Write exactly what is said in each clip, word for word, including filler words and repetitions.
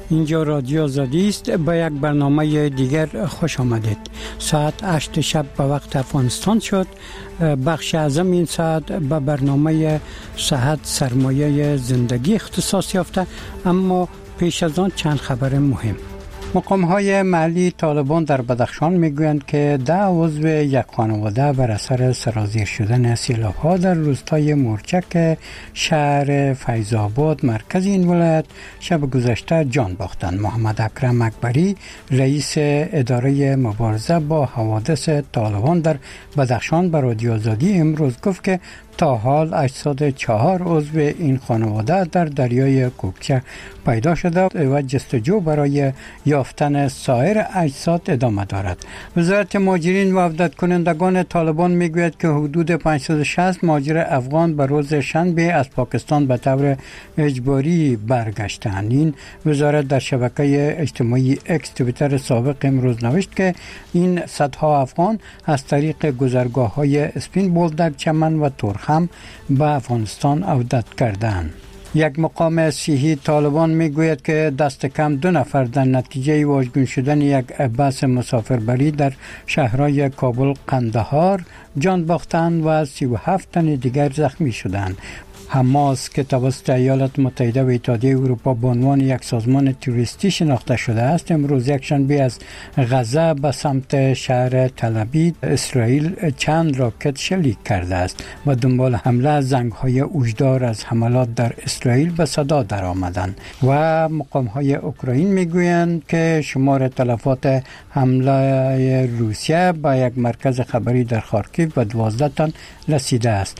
اینجا رادیو آزادی است. با یک برنامه دیگر خوش آمدید. ساعت هشت شب به وقت افغانستان شد. بخش اعظم این ساعت به برنامه صحت سرمایه زندگی اختصاص یافته، اما پیش از آن چند خبر مهم. مقام‌های محلی طالبان در بدخشان میگویند که ده عضو یک خانواده بر اثر سرازیر شدن سیلاب‌ها در روستای مورچک شهر فیض‌آباد مرکز این ولایت شب گذشته جان باختند. محمد اکرم اکبری رئیس اداره مبارزه با حوادث طالبان در بدخشان به رادیو آزادی امروز گفت که تا حال هشتصد و چهار عضو این خانواده در دریای کوکچه پیدا شده و جستجو برای یافتن سایر اجساد ادامه دارد. وزارت مهاجرین و عودت کنندگان طالبان میگوید که حدود پانصد و شصت مهاجر افغان به روز شنبه از پاکستان به طور اجباری برگشتند. این وزارت در شبکه اجتماعی اکس توییتر سابق امروز نوشت که این صدها افغان از طریق گذرگاه‌های اسپین بولدک، چمن و ترخ هم به افغانستان عودت کردند. یک مقام صحی طالبان میگوید که دست کم دو نفر در نتیجه واژگون شدن یک بس مسافربری در شهرهای کابل، قندهار جان باختند و سی و هفت تن دیگر زخمی شدند. حماس که توسط ایالات متحده و اتحادیه اروپا به عنوان یک سازمان تروریستی شناخته شده است، امروز یکشنبه از غزه به سمت شهر تل‌آبید اسرائیل چند راکت شلیک کرده است و دنبال حمله زنگ‌های هشدار از حملات در اسرائیل به صدا درآمدند. و مقام‌های اوکراین میگویند که شمار تلفات حمله روسیه به یک مرکز خبری در خارکیو به دوازده تن رسیده است.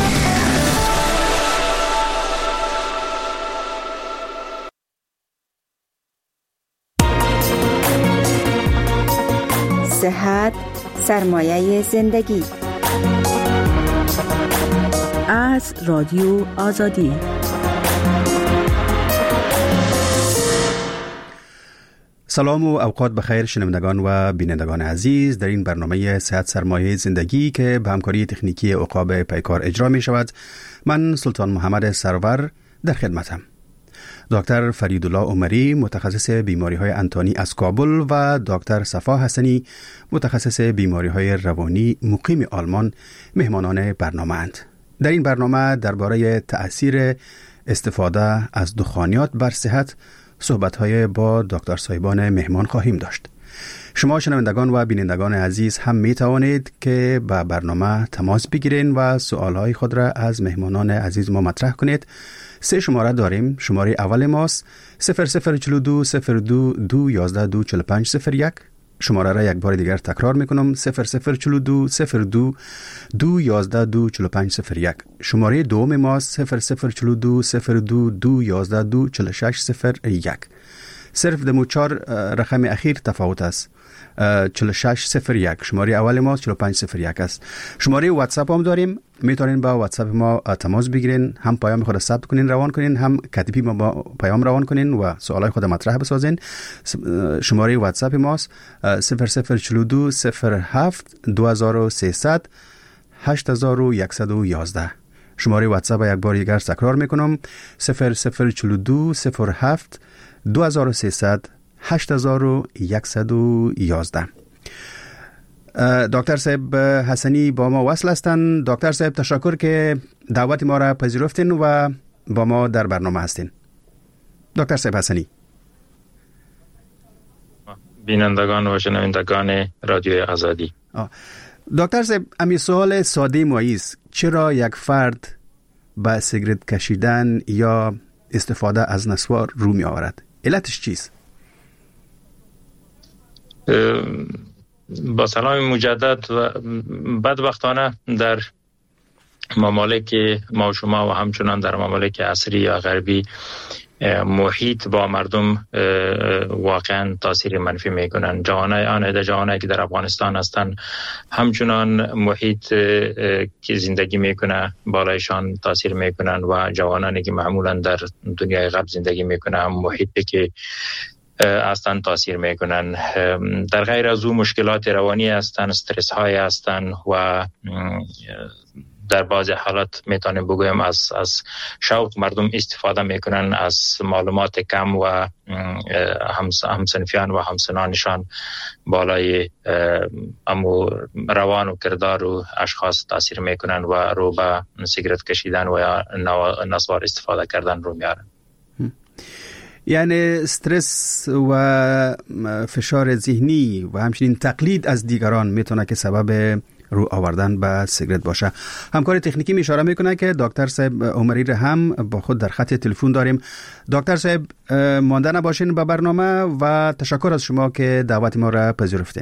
صحت سرمایه زندگی از رادیو آزادی. سلام و اوقات بخیر شنوندگان و بینندگان عزیز. در این برنامه صحت سرمایه زندگی که به همکاری تکنیکی عقاب پیکار اجرا می شود، من سلطان محمد سرور در خدمتم. دکتر فریدالله عمری متخصص بیماری‌های انتانی از کابل و دکتر صفا حسنی متخصص بیماری‌های روانی مقیم آلمان مهمانان برنامه اند. در این برنامه درباره تأثیر استفاده از دخانیات بر صحت صحبت‌های با دکتر صاحبان مهمان خواهیم داشت. شما شنوندگان و بینندگان عزیز هم می توانید که با برنامه تماس بگیرید و سوالهای خود را از مهمانان عزیز ما مطرح کنید. سه شماره داریم. شماره اول ماست صفر صفر چهل و دو صفر دو دو یازده دو چهل و پنج صفر یک. شماره را یک بار دیگر تکرار میکنم: صفر صفر چهل و دو صفر دو دو یازده دو چهل و پنج صفر یک. شماره دوم ماست صفر صفر چهل و دو صفر دو دو یازده دو چهل و شش صفر یک. صرف دمو چهار رقم اخیر تفاوت است. چهل و شش صفر یک شماره اول ما چهل و پنج صفر یک است. شماره واتساپ هم داریم، میتونین با واتساپ ما تماس بگیرین، هم پیام خود ثبت کنین روان کنین، هم کتیبی ما با پیام روان کنین و سوالای خود مطرح بسازین. شماره واتساپ ما صفر صفر چهل و دو صفر هفت دو هزار و سیصد هشت هزار و صد و یازده. شماره واتساپ یک بار دیگر تکرار میکنم: صفر صفر چهل و دو صفر هفت دو هزار و سیصد هشت هزار و صد و یازده. دکتر صاحب حسنی با ما وصل هستند. دکتر صاحب تشکر که دعوت ما را پذیرفتین و با ما در برنامه هستین. دکتر صاحب حسنی. بینندگان و شنوندگان رادیو آزادی. دکتر صاحب امی سوال ساده ماییست: چرا یک فرد با سیگرت کشیدن یا استفاده از نسوار رو می آورد؟ علتش چیست؟ با سلام مجدد و بدبختانه در ممالک ما و شما و همچنان در ممالک عصری یا غربی محیط با مردم واقعا تاثیر منفی میکنن. جوانای آن در جوانایی که در افغانستان هستن همچنان محیط که زندگی میکنه بالایشان تاثیر میکنن و جوانانی که معمولا در دنیای غرب زندگی میکنه هم محیطی که هستن تاثیر میکنن. در غیر از او مشکلات روانی هستن، استرس های هستن و در بعضی حالات میتونیم بگویم از از شوق مردم استفاده میکنن از معلومات کم و هم همسنفیان و همسنانشان بالای امو روان و کردار و اشخاص تاثیر میکنن و رو به سیگرت کشیدن و یا نسوار استفاده کردن رو میارن. یعنی استرس و فشار ذهنی و همچنین تقلید از دیگران میتونه که سبب رو آوردن به سیگرت باشه. همکار تکنیکی می اشاره میکنه که دکتر صاحب عمری را هم با خود در خط تلفن داریم. دکتر صاحب مانده نباشین به برنامه و تشکر از شما که دعوت ما را پذیرفتین.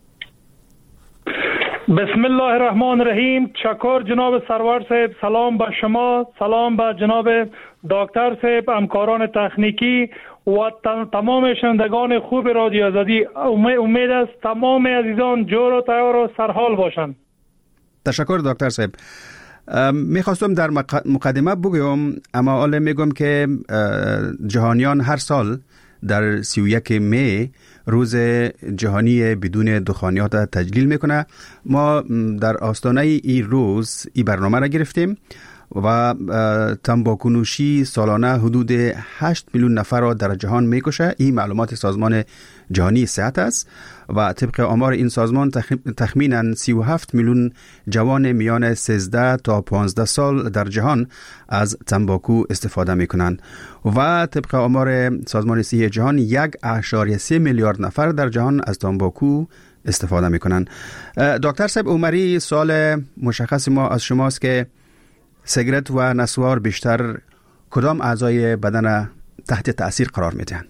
بسم الله الرحمن الرحیم. تشکر جناب سرور صاحب. سلام به شما، سلام به جناب دکتر صاحب، همکاران تکنیکی و تمام شنوندگان خوب رادیو آزادی. امید است تمام عزیزان جور و تیار و سرحال باشند. تشکر دکتر صاحب. میخواستم در مقدمه بگویم، اما حالا میگم که جهانیان هر سال در سی و یک می روز جهانی بدون دخانیات تجلیل میکنه. ما در آستانه این روز این برنامه را گرفتیم و تنباکو نوشی سالانه حدود هشت میلیون نفر را در جهان میکشه. این معلومات سازمان جهانی صحت است و طبق آمار این سازمان تخمیناً سی و هفت میلیون جوان میان سیزده تا پانزده سال در جهان از تنباکو استفاده میکنند و طبق آمار سازمان صحت جهان یک و سه میلیارد نفر در جهان از تنباکو استفاده میکنند. دکتر صاحب عمری، سوال مشخص ما از شماست که سیگرت و نسوار بیشتر کدام اعضای بدن تحت تأثیر قرار میدهند؟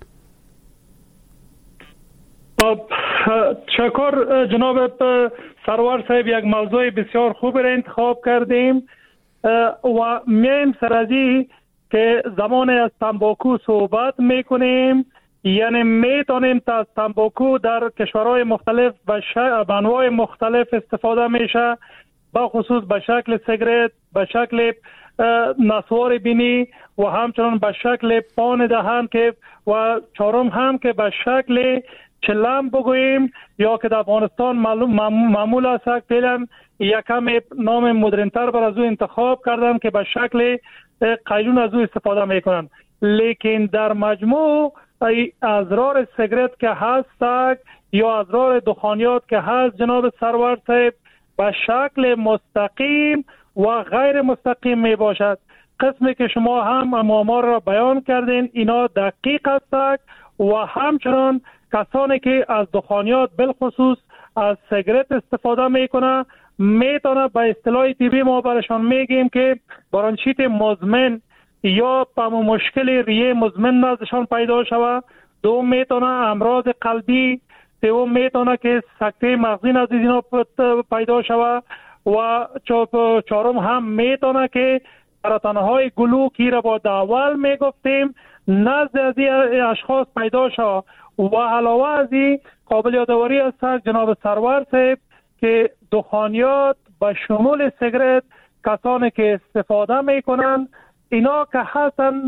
تشکر جناب سرور صاحب. یک موضوع بسیار خوب را انتخاب کردیم و میایم سرازی که زمان از تنباکو صحبت میکنیم. یعنی میتونیم از تنباکو در کشورهای مختلف به انواع مختلف استفاده میشه، با خصوص به شکل سیگرت، به شکل نسوار بینی و همچنان به شکل پان دهن که و چهارم هم که به شکل چلم بگوییم یا که در افغانستان معمول است که فعلا یکم نام مدرنتر بر از او انتخاب کردن که به شکل قیلون از او استفاده میکنن. لیکن در مجموع اضرار سیگرت که هست یا اضرار دخانیات که هست جناب سرور صاحب به شکل مستقیم و غیر مستقیم می باشد. قسمی که شما هم آمار را بیان کردین اینا دقیق است و همچنان کسانی که از دخانیات بالخصوص از سیگرت استفاده میکنه میتونه به اصطلاح طبی ما برشان میگیم که برانشیت مزمن یا پمو مشکل ریه مزمن نزدشان پیدا شود. دو میتونه امراض قلبی، سوم میتونه که سکته مغزی نزد اینا پیدا شود و چهارم هم میتونه که سرطانهای گلوکی را با اول میگفتیم نزد از این اشخاص پیدا شود. و علاوه از این قابل یادآوری است جناب سرور صاحب که دخانیات به شمول سیگرت کسانی که استفاده میکنن اینا که هستن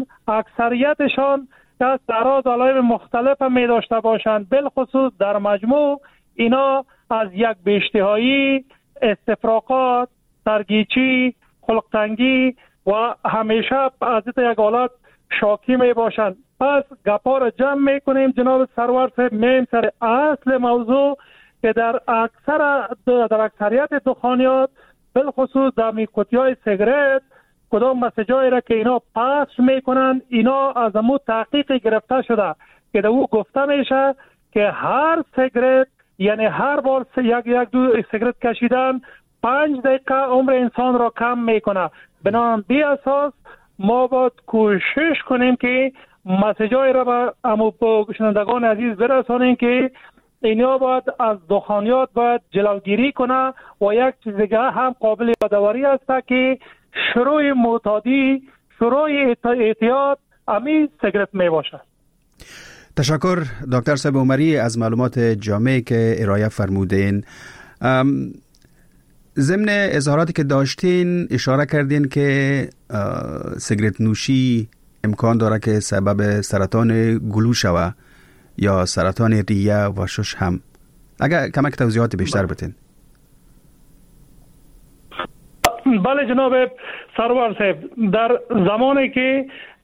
اکثریتشان که اعراض علائم مختلف می داشته باشند. بالخصوص در مجموع اینا از یک بی‌اشتهایی، استفراغات، سرگیچی، خلق تنگی و همیشه از یک حالت شاکی می باشند. پس گپا را جمع می کنیم جناب سرور صاحب، میم سر اصل موضوع که در اکثر در اکثریت دخانیات بالخصوص در میکوتیای سیگرت کدام مسیجایی را که اینا پخش میکنن اینا از امو تحقیق گرفته شده که در او گفته میشه که هر سیگرت یعنی هر بار یک یک دو سیگرت کشیدن پنج دقیقه عمر انسان را کم میکنه. بنابراین بی اساس ما باید کوشش کنیم که مسیجایی را به امو شنوندگان عزیز برسانیم که اینا باید از دخانیات باید جلوگیری کنه و یک چیز دیگه هم قابل یادآوری است که شروع معتادی، شروع اعتیاد امی سیگرت می باشد. تشکر دکتر صاحب عمری از معلومات جامعی که ارائه فرمودین. ضمن اظهاراتی که داشتین اشاره کردین که سیگرت نوشی امکان داره که سبب سرطان گلو شوه یا سرطان ریه و شش هم. اگر کمک توضیحات بیشتر بتین. بله جناب سرور صاحب، در زمانی که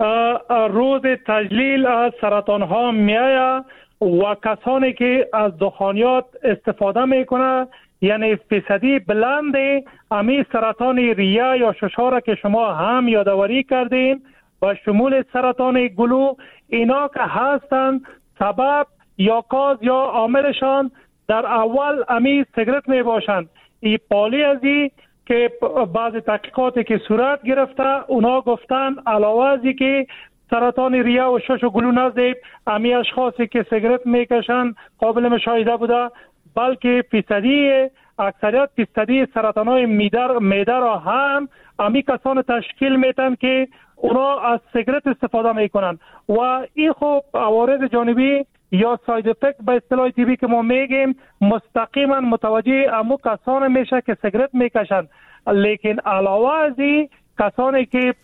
روز تجلیل از سرطان ها میآید و کسانی که از دخانیات استفاده میکنه، یعنی فیصدی بلند امی سرطان ریه یا ششار که شما هم یادآوری کردین و شمول سرطان گلو، اینا که هستند سبب یا کاز یا عاملشان در اول امی سیگرت می باشند. ای پالی ازی که بعض تحقیقاتی که صورت گرفته اونا گفتن علاوه ازی که سرطان ریه و شش و گلو نزد امی اشخاصی که سیگرت میکشن قابل مشاهده بوده، بلکه فیصدی اکثریت فیصدی سرطان های معده را هم امی کسان تشکیل میتن که اونا از سیگرت استفاده میکنن و این خوب عوارض جانبی یا ساید افکت به اصطلاح طبی که ما میگیم مستقیما متوجه امو کسان میشه که سیگرت میکشن. لیکن علاوه از این کسانی که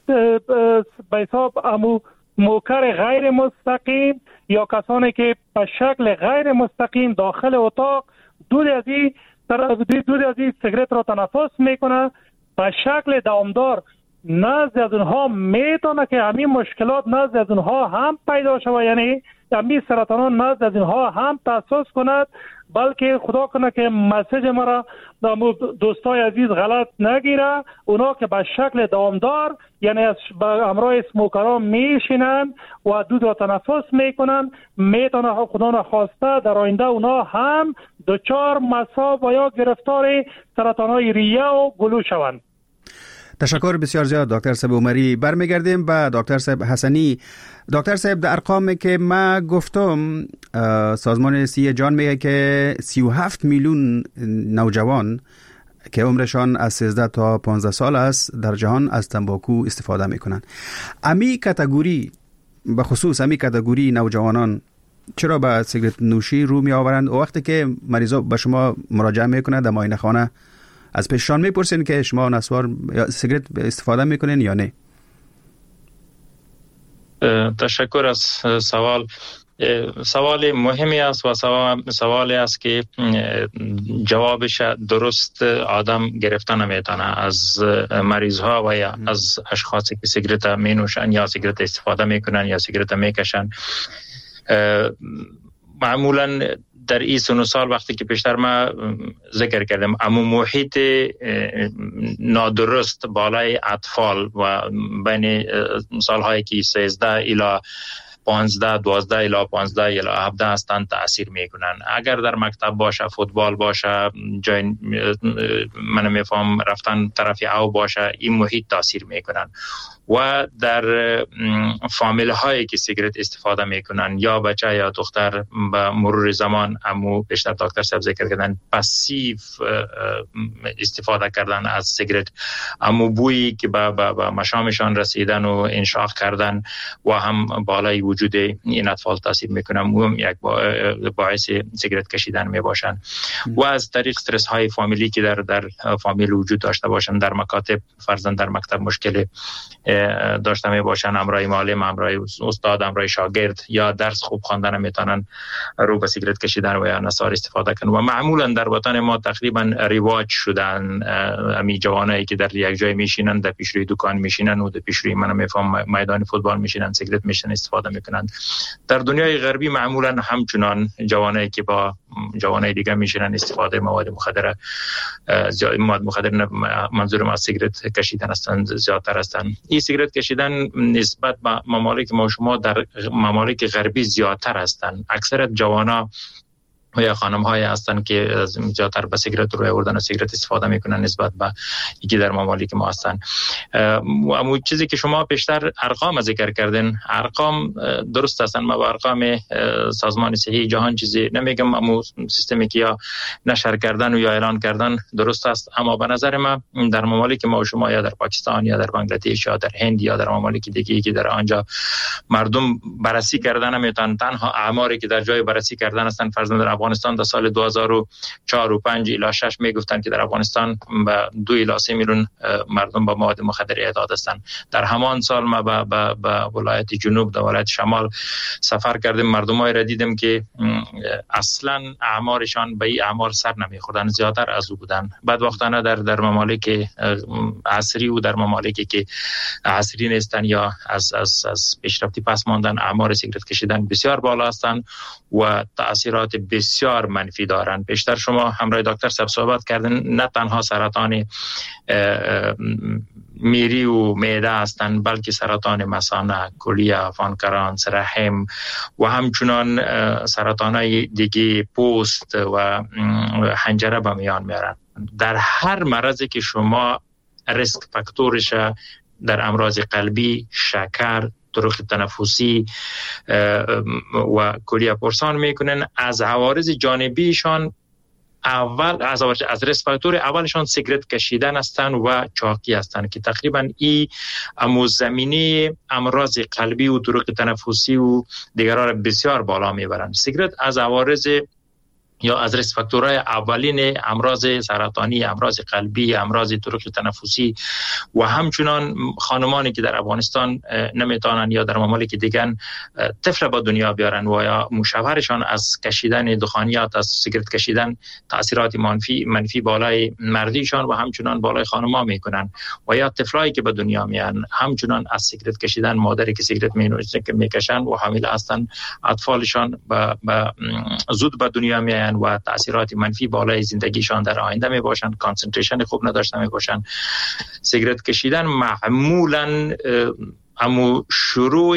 به حساب امو موکر غیر مستقیم یا کسانی که به شکل غیر مستقیم داخل اتاق دود از این دود از این سیگرت را تنفس میکنه، به شکل دوامدار نزد از اونها میتونه که همین مشکلات نزد از اونها هم پیدا شود، یعنی همین سرطان نزد از اونها هم تاسیس کند. بلکه خدا کنه که مسیج مرا دوستای عزیز غلط نگیره، اونا که به شکل دوامدار یعنی از همراه اسموکرها میشینن و دود را تنفس میکنن، میتونه خدا نخواسته در آینده اونا هم دچار مصاب و یا گرفتار سرطانهای ریه و گلو شوند. تشکر بسیار زیاد دکتر صاحب عمری. برمیگردیم به دکتر صاحب حسنی. دکتر صاحب، در ارقامی که ما گفتم سازمان سی جان میگه که سی و هفت میلیون نوجوان که عمرشان از سیزده تا پانزده سال است در جهان از تنباکو استفاده میکنن. امی کاتگوری به خصوص امی کاتگوری نوجوانان چرا به سیگرت نوشی رو می آورند؟ و وقتی که مریضا به شما مراجعه میکنه در معاینه خانه از پیششان میپرسین که شما نسوار یا سیگرت استفاده میکنین یا نه؟ تشکر از سوال. سوال مهمی است و سوالی است که جوابش درست آدم گرفتن نمیتونه از مریض ها و یا از اشخاصی که سیگرت می نوشن یا سیگرت استفاده میکنن یا سیگرت میکشن. معمولا در این سن و سال وقتی که پیشتر ما ذکر کردم اما محیط نادرست بالای اطفال و بین سالهایی که سیزده الی پانزده، دوازده الی پانزده الی هفده هستند تأثیر میکنن. اگر در مکتب باشه، فوتبال باشه، جای من میفهم رفتن طرف او باشه، این محیط تأثیر میکنن. و در فامیل هایی که سیگرت استفاده میکنن یا بچه یا دختر به مرور زمان امو بیشتر دکتر صاحب ذکر کردن پاسیو استفاده کردن از سیگرت، امو بویی که به با مشامشان رسیدن و انشاق کردن و هم بالای وجود این اطفال تاثیر میکنن، هم یک باعث سیگرت کشیدن میباشن. و از طریق استرس های فامیلی که در در فامیل وجود داشته باشن، در مکاتب فرزند در مکتب مشکل داشته می باشن، امرای معلم، امرای استاد، امرای شاگرد یا درس خوب خواندن میتونن رو به سیگرت کشیدن و یا نسوار استفاده کنن. و معمولا در وطن ما تقریبا رواج شدن امی جوانایی که در یک جای میشینن، در پیش روی دکان میشینن و در پیش روی من میفهم میدان فوتبال میشینن، سیگرت میشن استفاده میکنن. در دنیای غربی معمولا همچنان جوانایی که با جوانای دیگه میشینن استفاده مواد مخدر زیاد مواد مخدر منظورم از سیگرت کشیدن هستند زیادتر هستند. این سیگرت کشیدن نسبت به ممالک ما شما در ممالک غربی زیادتر هستند. اکثر جوانا و یا خانم های هستن که زیادتر به سیگرت روی آوردن و سیگرت استفاده میکنن نسبت به یکی در ممالک ما هستن. اما چیزی که شما پیشتر ارقام ذکر کردین، ارقام درست هستن. ما با ارقام سازمان صحی جهان چیزی نمیگم، اما سیستمی که یا نشر کردن و یا اعلان کردن درست است. اما به نظر ما در ممالک ما شما یا در پاکستان یا در بنگلادش یا در هند یا در ممالک دیگه که در آنجا مردم بررسی کردن نمیتونن، تنها اعماری که در جای بررسی کردن هستن فرضاً در افغانستان در سال دو هزار و چهار و پنج الی شش میگفتن که در افغانستان به دو الی سه میلیون مردم با مواد مخدر مخدر اعداد هستند. در همان سال ما به با با ولایت جنوب و ولایت شمال سفر کردیم، مردمای را دیدم که اصلا اعمارشان به این اعمار سر نمیخوردن، زیادتر از او بودن. بعد وقتانه در در ممالک عصری و در ممالکی که عصری نیستن یا از از از پیشرفتی پس ماندن، اعمار سیگرت کشیدن بسیار بالا هستند و تاثیرات بسیار منفی دارند. بیشتر شما همراه دکتر صاحب صحبت کردن، نه تنها سرطان میری و معده هستند، بلکه سرطان مثانه، کلیه، پانکراس، رحم و همچنان سرطانهای دیگه پوست و حنجره به میان میارن. در هر مرضی که شما ریسک فاکتورش در امراض قلبی، شکر، طرق تنفسی و کلیه پرسان میکنن، از عوارض جانبیشان اول از از ریسک فاکتور اولشان سیگرت کشیدن هستند و چاقی هستند که تقریبا این امو زمینه امراض قلبی و طرق تنفسی و دیگرها را بسیار بالا میبرند. سیگرت از عوارض یا از ریسک فاکتورهای اولین امراض سرطانی، امراض قلبی، امراض طرق تنفسی و همچنان خانمانی که در افغانستان نمیتونن یا در ممالک دیگر طفل با دنیا بیارن و یا مشاورشان از کشیدن دخانیات، از سیگرت کشیدن تاثیرات منفی منفی بالای مردیشان و همچنان بالای خانم‌ها میکنن و یا طفلایی که به دنیا میان همچنان از سیگرت کشیدن، مادری که سیگرت میکشن و حامل هستن، اطفالشان با زود به دنیا میان و تاثیرات منفی بالای زندگیشان در آینده می باشند، کانسنتریشن خوب نداشته می باشند. سیگرت کشیدن معمولاً امو شروع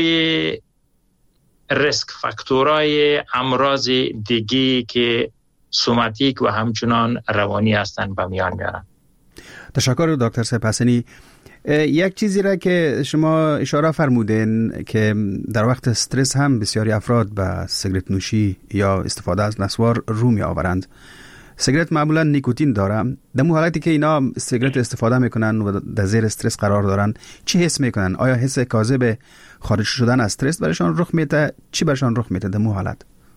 ریسک فاکتورهای امراض دیگی که سوماتیک و همچنان روانی هستند به میان میارن. تشکر دکتر صاحب حسنی. یک چیزی را که شما اشاره فرمودین که در وقت استرس هم بسیاری افراد به سیگرت نوشی یا استفاده از نسوار رو می آورند. سیگرت معمولا نیکوتین داره. در مو حالتی که اینا سیگرت استفاده میکنن و در زیر استرس قرار دارن، چی حس میکنن؟ آیا حس کاذب خارج شدن از استرس برشان رخ میده؟ چی برشان رخ میده در مو حالت؟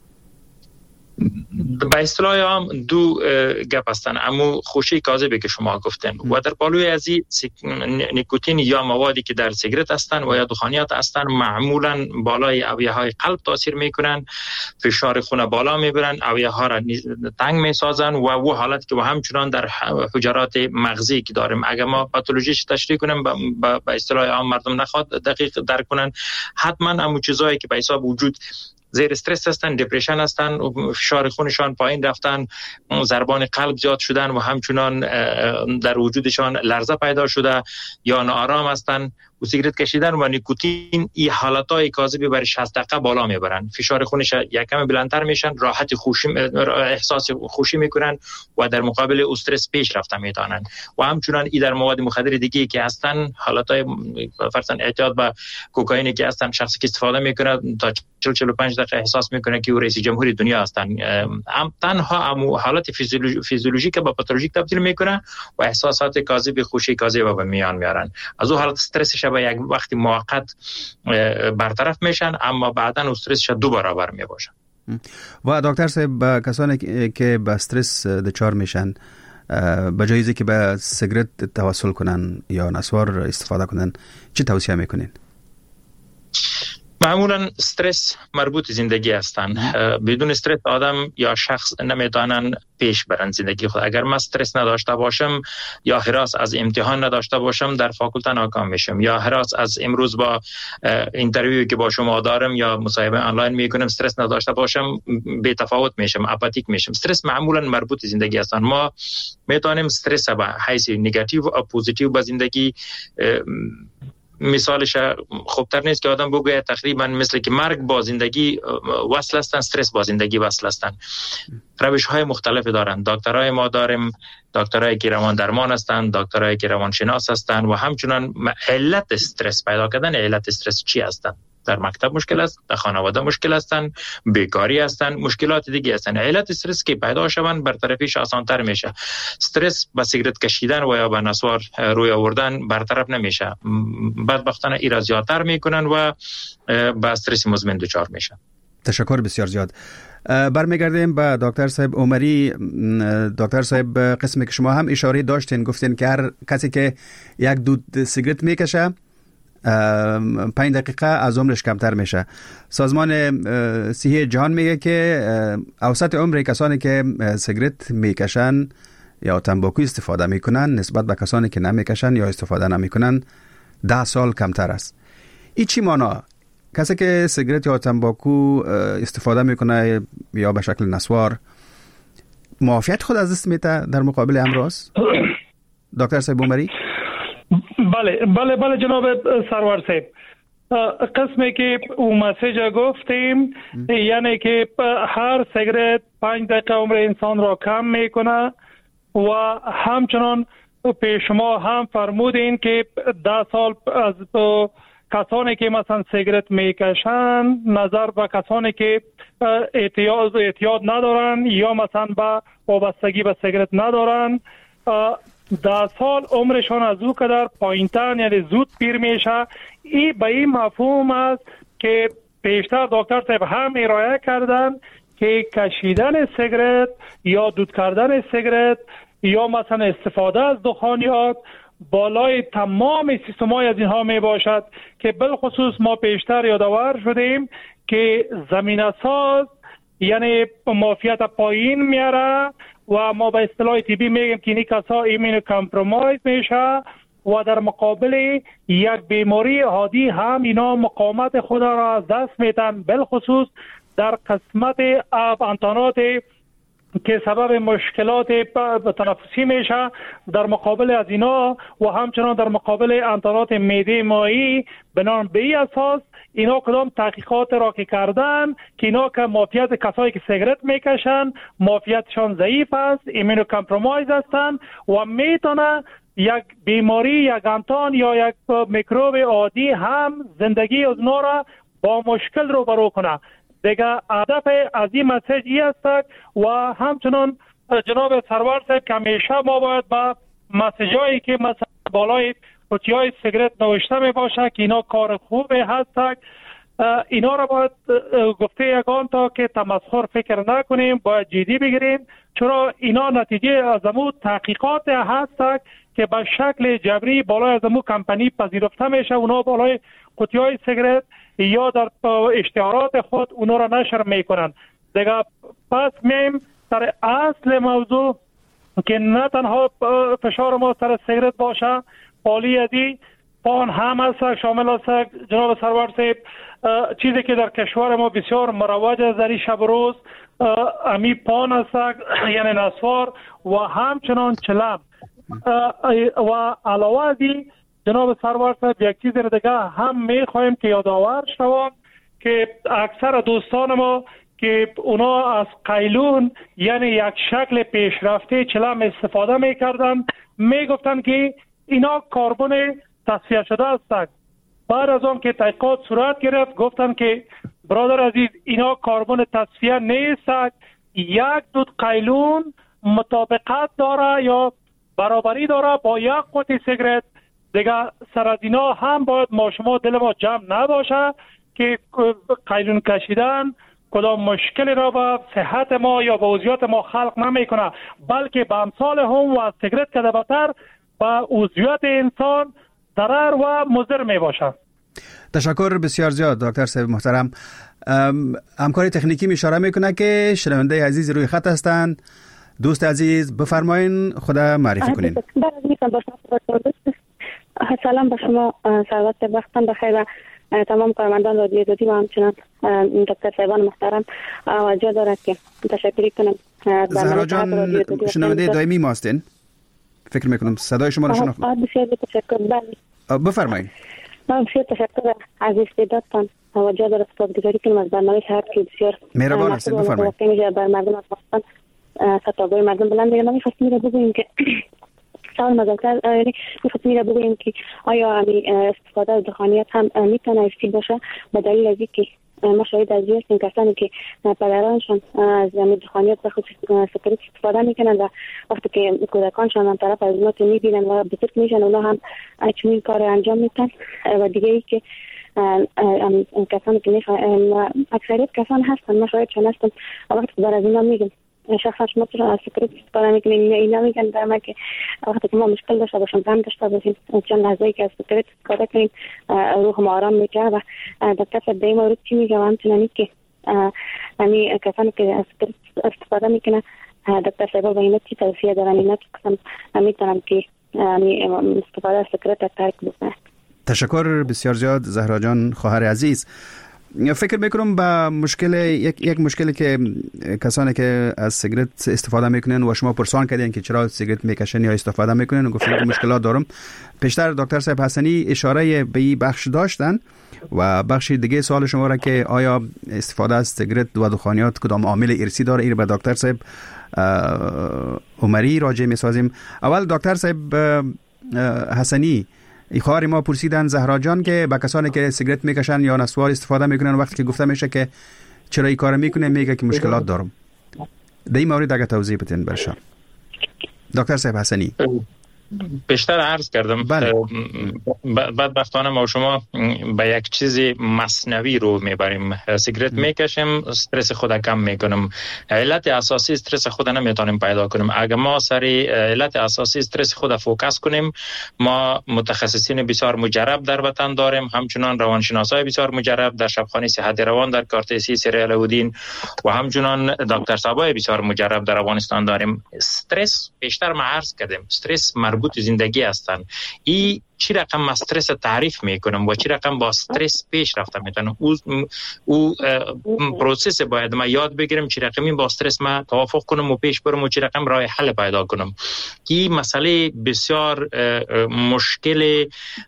به اصطلاح هم دو گپ هستن، اما خوشی کاذبی که شما گفتن و در پالوی از این نیکوتین یا موادی که در سیگرت هستن و یا دخانیات هستن معمولا بالای اویه های قلب تاثیر میکنن، فشار خون بالا میبرن، اویه ها را تنگ میسازن و و حالت که و همچنان در حجرات مغزی که داریم اگر ما پاتولوژیش تشریح کنیم به اصطلاح عام مردم نخواد دقیق درک کنن، حتما همون چیزایی که به حساب وجود زیر استرس هستن، دپرشن هستن، فشار خونشان پایین رفتن، ضربان قلب زیاد شدن و همچنان در وجودشان لرزه پیدا شده یا ناآرام هستن و سیگرت کشیدن و نیکوتین این حالتهای کاذبی برای شصت دقیقه بالا میبرن، فشار خونش یک کم بلندتر میشن، راحت خوشی احساس خوشی میکنن و در مقابل استرس پیش رفتن میتونن و همچنان این در مواد مخدر دیگه که هستن حالتهای فرضاً اعتیاد به کوکائین که هستن، شخصی که استفاده میکنه تا چهل چهل و پنج دقیقه احساس میکنه که او رئیس جمهوری دنیا هستن، هم تنها حالت فیزیولوژیک با پاتولوژیک تبدیل میکنه و احساسات کاذب، خوشی کاذب به میان میارن. از اون حالت استرسش به یک وقت موقت برطرف میشن اما بعداً استرسش دو برابر میباشن. و دکتر صاحب کسانی که با استرس دچار میشن به جایزی که به سیگرت توسل کنن یا نسوار استفاده کنن چی توصیه میکنین؟ معمولا استرس مربوط زندگی هستند. بدون استرس آدم یا شخص نمیتونن پیش برن زندگی خود. اگر من استرس نداشته باشم یا هراس از امتحان نداشته باشم در فاکولته ناکام میشم، یا هراس از امروز با اینترویوی که با شما دارم یا مصاحبه آنلاین میکنم استرس نداشته باشم بی تفاوت میشم، آپاتیک میشم. استرس معمولا مربوط زندگی هستند. ما میتونیم استرس به حیث نگاتیو و پوزیتیو به زندگی مثالش خوبتر نیست که آدم بگه تقریبا مثل که مرگ با زندگی وصل هستن، استرس با زندگی وصل هستن. روش های مختلف دارن. دکترای ما داریم، دکترایی که روان درمان هستن، دکترایی که روان شناس هستن و همچنان علت استرس پیدا کردن علت استرس چی هستن. در مکتب مشکل است، در خانواده مشکل هستن، بیکاری هستن، مشکلات دیگه هستن. علت استرس که پیدا شون برطرفیش آسان‌تر میشه. استرس با سیگرت کشیدن و یا با نسوار روی آوردن برطرف نمیشه. بدبختانه این را زیادتر میکنن و با استرس مزمن دچار میشن. تشکر بسیار زیاد. برمیگردیم به دکتر صاحب عمری. دکتر صاحب، قسمی که شما هم اشاره داشتین، گفتین که هر کسی که یک دود سیگرت میکشه پنج دقیقه از عمرش کمتر میشه. سازمان صحی جهان میگه که اوسط عمر کسانی که سیگرت میکشن یا تنباکو استفاده میکنن نسبت به کسانی که نمیکشن یا استفاده نمیکنن ده سال کمتر است. این چی مانا؟ کسی که سیگرت یا تنباکو استفاده میکنه یا به شکل نسوار معافیت خود از دست میده در مقابل امراض؟ دکتر صاحب عمری. بله بله بله جناب سرور صاحب، قسمی که اون مسیج گفتیم یعنی که هر سیگرت پنج دقیقه عمر انسان را کم میکنه و همچنان پیش ما هم فرمودین که ده سال از کسانی که مثلا سیگرت میکشن نظر به کسانی که اعتیاد اعتیاد ندارن یا مثلا با وابستگی به سیگرت ندارن، ده سال عمرشان از او قدر پایین‌تر یعنی زود پیر میشه. این به این مفهوم است که پیشتر دکتر صاحب هم ارائه کردن که کشیدن سیگرت یا دود کردن سیگرت یا مثلا استفاده از دخانیات بالای تمام سیستم‌های از اینها می باشد که بالخصوص ما پیشتر یادآور شدیم که زمینه ساز یعنی معافیت پایین میاره و ما به اصطلاح طبی میگیم که این کسا ایمون کامپرومایز میشه و در مقابل یک بیماری عادی هم اینا مقاومت خود را از دست میدن، بالخصوص در قسمت آب انتانات که سبب مشکلات تنفسی میشه. در مقابل از اینا و همچنان در مقابل انتانات معده مایی بنان به این اساس اینا کدام تحقیقات را که کردن که اینا که معافیت کسایی که سیگرت میکشن معافیتشان ضعیف است، ایمونو کامپرومایز هستن و میتونه یک بیماری یک انتان یا یک میکروب عادی هم زندگی از اونا را با مشکل رو برو کنه. دیگه هدف از این مسیج ای است و همچنان جناب سرور صاحب که همیشه ما باید با مسیجایی که مثلا بالای قطیای سیگرت نوشته می باشه که اینا کار خوبه هست، اینا را باید گفته یکان تا که تمسخر فکر نکنیم، باید جدی بگیریم، چرا اینا نتیجه از امو تحقیقات هست که به شکل جبری بالای از امو کمپانی پذیرفته میشه، اونا بالای قطیای سیگرت یا در اشتهارات خود اونا را نشر میکنن. دیگه پس میم سر اصل موضوع که نه تنها فشار ما سر سیگرت باشه، پالی ازی پان هم هست شامل است. جناب سرور صاحب، چیزی که در کشور ما بسیار مروج است در این شب روز امی پان است یعنی نسوار و همچنان چلم و علاوه ازی جناب سرور صاحب یک چیز دیگه هم میخوایم که یادآور شوم که اکثر دوستان ما که اونا از قیلون یعنی یک شکل پیشرفته چلم استفاده میکردن میگفتن که اینا کربن تصفیه شده است. بعد از آن که تحقیقات صورت گرفت گفتن که برادر عزیز اینا کربن تصفیه نیست، یک دود قیلون مطابقت داره یا برابری داره با یک قطعه سیگرت. دیگه سر از اینا هم باید ما شما دل ما جمع نباشه که قیلون کشیدن کدام مشکلی را به صحت ما یا به عضویات ما خلق نمیکنه، بلکه به امثال هم و سیگرت که بدتر به عضویات انسان ضرر و مضر می باشه. تشکر بسیار زیاد دکتر صاحب محترم. همکاری تکنیکی اشاره میکنه که شنونده عزیز روی خط هستند. دوست عزیز بفرمایین، خدا معرفی کنین. سلام به شما سلامت، وقتتان بخیر و تمام کارمندان رادیو آزادی و همچنان دکتر صاحبان محترم. جا دارد که تشکر کنم. زهرا جان شنونده دائمی ما هستین؟ فکر میکنم صدای شما رو شناختم. بسیار تشکر. بله بفرمایید. بسیار تشکر از استعدادتان و جا دارد خدمتگزاری کنم از برنامه شهر که بسیار مهربان هستید. بفرمایید. میشه بر مردم افغانستان خطابای مردم بلند بگم. من خواستم رو بگویم که سوال مزالتر یعنی میخواستم رو بگویم که آیا استفاده از دخانیات هم میتونه افتی باشه به دلیل از اینکه ما شاید از این هستیم کسانی که پدرانشان از دخانیات به خصوص سیگارت استفاده میکنن و وقتی که کودکانشان هم طرف از اونات میبینن و بزرگ میشن اونا هم چنین کار انجام میتن. و دیگه ای که کسانی که میخوان اکثریت کسان هستن، من شاید چون هستم وقتی بر از اینا میگم شخصا شما چرا از سکرت استفاده میکنین، اینا میگن در ما که وقتی که ما مشکل داشته باشیم غم داشته باشیم چند لحظه‌ای که از سکرت استفاده کنیم روح ما آرام میشه. و دکتر صاحب در این مورد چی میگه؟ و همچنین که یعنی کسانی که از سکرت استفاده میکنن دکتر صاحب با اینا چی توصیه دارن؟ اینا قسم میتونم که استفاده از سکرت ترک بکنن. تشکر بسیار زیاد زهرا جان خواهر عزیز. فکر میکنم با مشکل یک یک مشکلی که کسانی که از سیگرت استفاده میکنن و شما پرسان کردین که چرا سیگرت میکشن یا استفاده میکنن و گفتن که مشکلات دارم، پیشتر دکتر صاحب حسنی اشاره به این بخش داشتن و بخش دیگه سوال شما را که آیا استفاده از سیگرت و دخانیات کدام عامل ارثی داره، این به دکتر صاحب عمری راجع میسازیم. اول دکتر صاحب حسنی، ای خواهر ما پرسیدن زهرا جان که با کسانی که سیگرت میکشن یا نسوار استفاده میکنن وقتی که گفته میشه که چرا این کار میکنه میگه که مشکلات دارم. در این مورد اگه توضیح بدین برشان دکتر صاحب حسنی. بیشتر عرض کردم بله. بدبختانه ما شما به یک چیز مصنوی رو میبریم، سیگرت میکشیم استرس خود کم میکنیم، علت اساسی استرس خود نمیتونیم پیدا کنیم. اگر ما سر علت اساسی استرس خود فوکس کنیم، ما متخصصین بسیار مجرب در وطن داریم، همچنان روانشناسای بسیار مجرب در شبخانه صحت روان در کارتسی سری علاءالدین و همچنان دکتر صاحبای بسیار مجرب در افغانستان داریم. استرس بیشتر ما عرض کردیم استرس مربوط زندگی هستند. این چی رقم استرس تعریف میکنم و چی رقم با استرس پیش رفته میتونم، او او پروسس باید ما یاد بگیرم چی رقمی با استرس ما توافق کنم و پیش برم و چی رقم راه حل پیدا کنم. این مسئله بسیار مشکل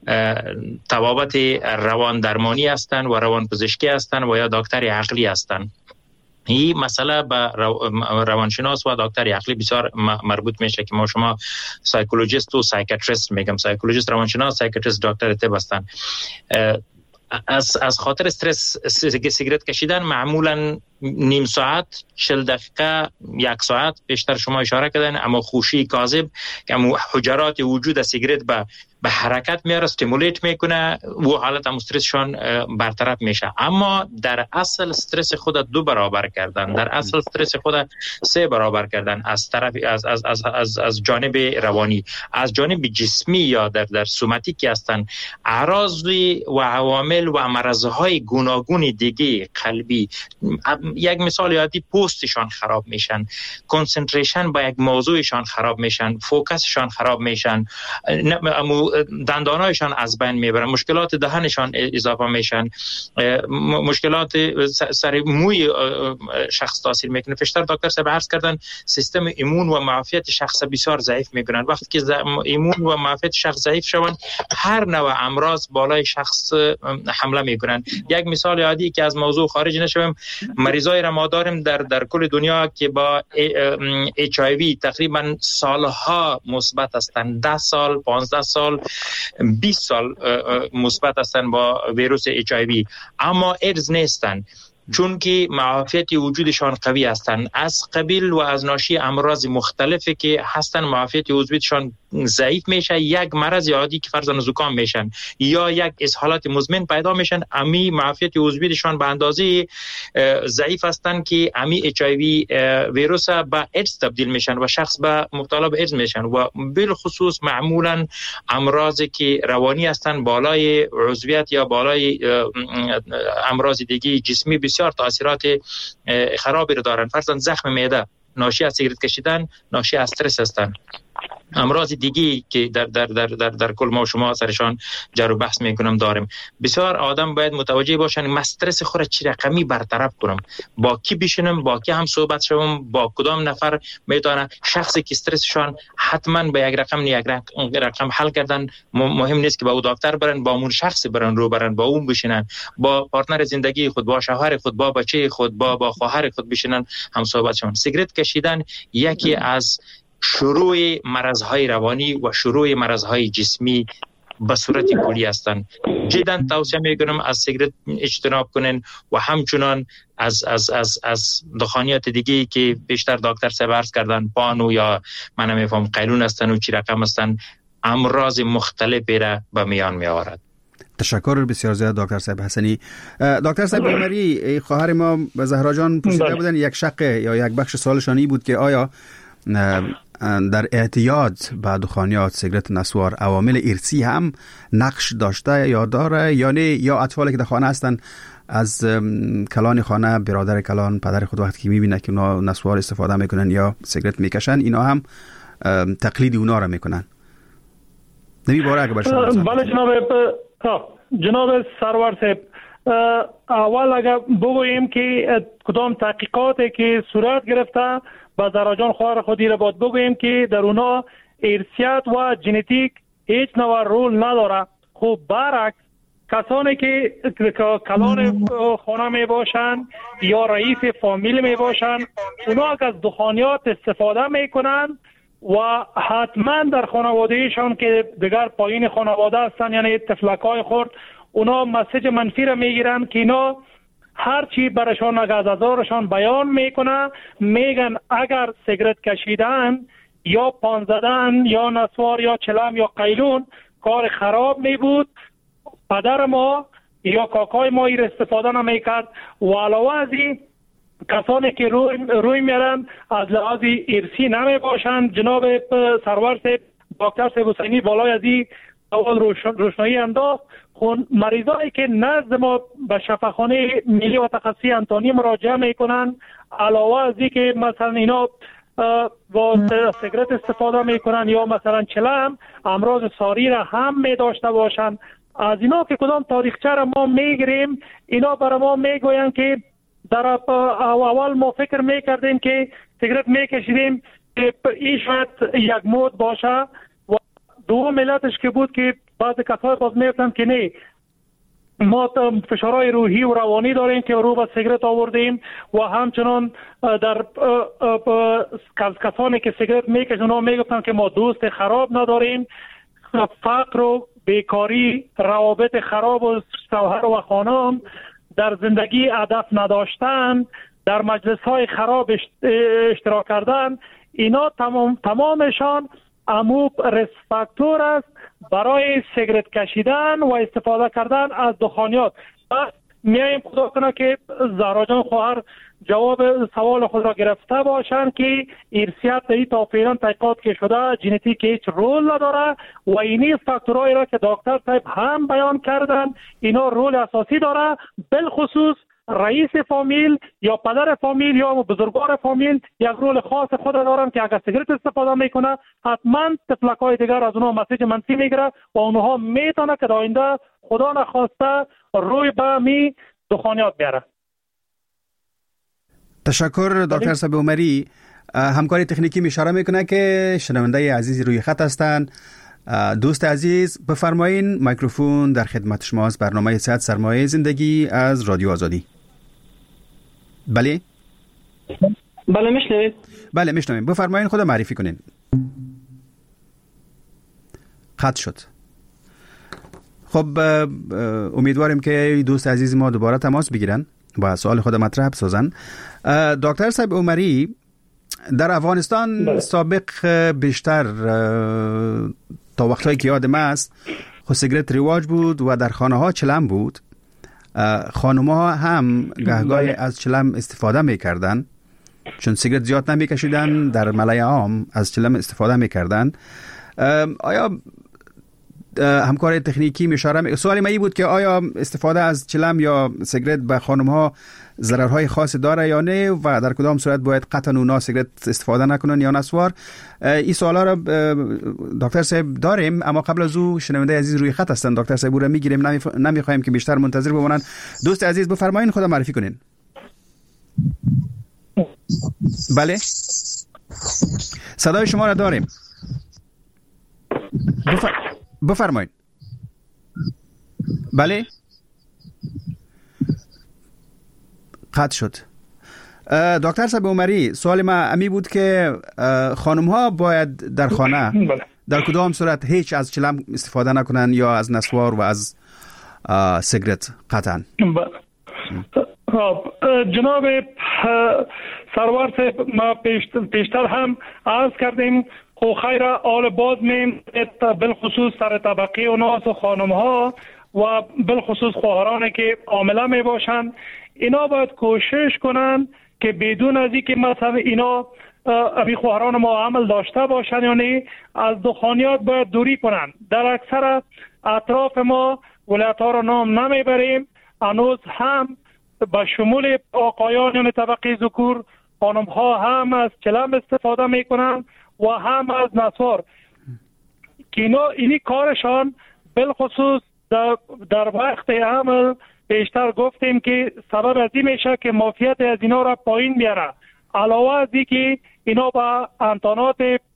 توابط روان درمانی هستند و روان پزشکی هستند و یا دکتر عقلی هستند. این مسئله به روانشناس و دکتر عقلی بسیار مربوط میشه که ما شما سایکولوژیست و سایکیاتریست میگم، سایکولوژیست روانشناس، سایکیاتریست دکتر طب هستن. از از خاطر استرس سیگرت کشیدن معمولا نیم ساعت، چهل دقیقه، یک ساعت بیشتر شما اشاره کردن، اما خوشی کاذب که حجرات وجود سیگرت به به حرکت میاره، استیمولیت میکنه و حالت استرسشان برطرف میشه. اما در اصل استرس خود دو برابر کردن، در اصل استرس خود سه برابر کردن از طرف از از از از, از جانب روانی. از جانب جسمی یا در در سوماتیکی هستن اعراض و عوامل و مرضهای گوناگون دیگه قلبی. یک مثال یادی پوستشان خراب میشن، کنسنتریشن با یک موضوعشان خراب میشن، فوکسشان خراب میشن، دندانایشان از بین میبرن، مشکلات دهنشان اضافه میشن، مشکلات سر موی شخص تاثیر میکنه. پیشتر دکتر صاحب عرض کردن سیستم ایمون و معافیت شخص بسیار ضعیف میکنن. وقتی که ایمون و معافیت شخص ضعیف شون، هر نوع امراض بالای شخص حمله میکنن. یک مثال عادی که از موضوع خارج نشویم، مریضای را ما داریم در در کل دنیا که با اچ آی وی تقریبا سالها مثبت هستند، ده سال، پانزده سال، بیست سال مثبت هستند با ویروس اچ آی وی، اما ایدز نیستند چون که معافیت وجودشان قوی هستند. از قبیل و از ناشی امراض مختلفی که هستند معافیت وجودشان ضعیف میشه. یک مرض عادی که فرضاً زکام میشن یا یک اسهالات مزمن پیدا میشن، امی معافیت وجودشان به اندازه ضعیف هستند که امی اچ آی وی ویروس به ایدز تبدیل میشن و شخص به مبتلا به ایدز میشن. و بالخصوص معمولا امراضی که روانی هستند بالای عضویت یا بالای امراض دیگه جسمی بسیار تاثیرات خرابی رو دارن. فرضاً زخم معده ناشی از سیگرت کشیدن، ناشی از استرس هستند. امراض دیگی که در در در در در کل ما شما سرشان جر و بحث میکنم داریم. بسیار آدم باید متوجه باشن استرس خود چی رقمی برطرف کنم، با کی بشینم، با کی هم صحبت شوم، با کدام نفر میتونه. شخصی که استرسشان حتما به یک رقم یک رقم حل کردن مهم نیست که با او دکتر برن، با اون شخص برن رو برن، با اون بشینن، با پارتنر زندگی خود، با شوهر خود، با بچه خود، با با خواهر خود بشینن هم صحبت شون. سیگرت کشیدن یکی از شروع مرضهای روانی و شروع مرضهای جسمی به صورت کلی هستند. جدا توصیه میکنم از سیگرت اجتناب کنین و همچنان از از از از دخانیات دیگه که بیشتر دکتر صاحب عرض کردن، پانو یا من نمیفهم قیلون هستن و چی رقم هستن، امراض مختلفی را به میان می آورد. تشکر بسیار زیاد دکتر صاحب حسنی. دکتر صاحب عمری، خواهر ما زهرا جان پرسیده بودن، یک شق یا یک بخش سوالشانی بود که آیا در اعتیاد به دخانیات، سیگرت، نسوار عوامل ارثی هم نقش داشته یا داره یا نه، یا اطفالی که در خانه هستن از کلان خانه، برادر کلان، پدر خود وقتی که میبینه که اونا نسوار استفاده میکنن یا سیگرت میکشن، اینا هم تقلید اونا را میکنن. نمی باره اگه برشون بله جناب جناب سرور صاحب، اول اگر بگوییم که کدام تحقیقاتی که صورت گرفته با زهرا جان خواهر خودی را باید بگوییم که در اونا ارثیات و ژنتیک هیچ نوع رول نداره. خب برعکس کسانی که کلان خانه می باشن یا رئیس فامیل می باشن، اونا از دخانیات استفاده می کنن و حتما در خانوادهشان که دیگر پایین خانواده هستن، یعنی تفلکای خورد، اونا مسیج منفی را میگیرن که اینا هرچی برشان از ازارشان بیان میکنه، میگن اگر سیگرت کشیدن یا پان زدن یا نسوار یا چلم یا قیلون کار خراب می بود، پدر ما یا کاکای ما ایر استفاده نمیکرد. و علاوه از این کسانی که روی, روی میرن از لحاظ ارثی نمی باشند. جناب سرور صاحب دکتر صاحب حسینی بالای از این سوال روشن، روشنایی انداخت. خون مریضایی که نزد ما به شفاخانه ملی و تخصصی انتونی مراجعه میکنن، علاوه از این که مثلا اینا با سیگرت استفاده میکنن یا مثلا چلم، امراض ساری را هم می داشته باشن، از اینا که کدام تاریخچه را ما میگیریم، اینا برای ما میگوین که در اول ما فکر میکردیم که سیگرت میکشیدیم که این شاید یک مود باشه، و دوم علتش که بود که بعض کسای باز میگفتن که نه، ما فشارهای روحی و روانی داریم که رو به سیگرت آوردیم، و همچنان در کسانی که سیگرت میکشن اونا میگفتن که ما دوست خراب نداریم، فقر و بیکاری، روابط خراب و شوهر و خانم، در زندگی هدف نداشتن، در مجلس های خراب اشتراک کردن، اینا تمام تمامشان امو ریسک فاکتور است برای سیگرت کشیدن و استفاده کردن از دخانیات. بس میایم خدا کنه که زهرا جان خواهر جواب سوال خود را گرفته باشند که ارثیات ای تا فعلا تحقیقات که شده ژنتیک هیچ رول نداره، و اینی فاکتورایی را که دکتر صاحب هم بیان کردن اینا رول اساسی داره. بالخصوص رئیس فامیل یا پدر فامیل یا بزرگوار فامیل یک رول خاص خود دارن که اگر سیگرت استفاده میکنه حتما تفلکای دیگر از اونها مسیج منفی میگیره و اونها میتونه که در آینده خدا نخواسته روی به می دخانیات بیاره. تشکر دکتر صاحب عمری. همکاری تکنیکی اشاره میکنه که شنونده عزیزی روی خط هستند. دوست عزیز بفرمایین، میکروفون در خدمت شماست. برنامه صحت سرمایه زندگی از رادیو آزادی. بله بله میشنوید؟ بله میشنویم، بفرمایین خود معرفی کنین. قطع شد. خب امیدواریم که دوست عزیز ما دوباره تماس بگیرن و سوال خود مطرح بسازن. دکتر صاحب عمری، در افغانستان بله. سابق بیشتر تا وقتایی که یادم است خود سیگرت رواج بود و در خانه ها چلم بود. خانم ها هم گهگاهی از چلم استفاده میکردن، چون سیگرت زیاد نمیکشیدن، در ملای عام از چلم استفاده میکردن. آیا همکار تکنیکی میشاره، سوال من این بود که آیا استفاده از چلم یا سیگرت به خانم ها ضررهای خاصی داره یا نه، و در کدام صورت باید قطعا اونا سیگرت استفاده نکنن یا نسوار؟ این سوالا را دکتر صاحب داریم، اما قبل از او شنونده عزیز روی خط هستن. دکتر صاحب رو میگیریم، نمیخوایم که بیشتر منتظر بمونن. دوست عزیز بفرمایید خود معرفی کنین. بله صدای شما را داریم، بفر... بفرمایید. بله قطع شد. دکتر صاحب عمری، سوال ما امی بود که خانم ها باید در خانه در کدام صورت هیچ از چلم استفاده نکنن یا از نسوار و از سیگرت قطعا؟ جناب سرور صاحب، ما پیشتر هم عرض کردیم خو خیر آل باز میم بالخصوص سر طبقه و ناس و خانم ها و بالخصوص خواهرانی که حامله می باشند، اینا باید کوشش کنند که بدون از اینکه مثلا اینا ابی خواهران ما عمل داشته باشند یعنی از دخانیات باید دوری کنند. در اکثر اطراف ما ولایت ها را نام نمیبریم، هنوز هم به شمول آقایان یعنی طبقه ذکور، خانم ها هم از چلم استفاده میکنند و هم از نسوار که اینا اینی کارشان بالخصوص در, در وقت عمل بیشتر گفتیم که سبب از این میشه که معافیت از اینا را پایین بیاره. علاوه از این که اینا با انتانات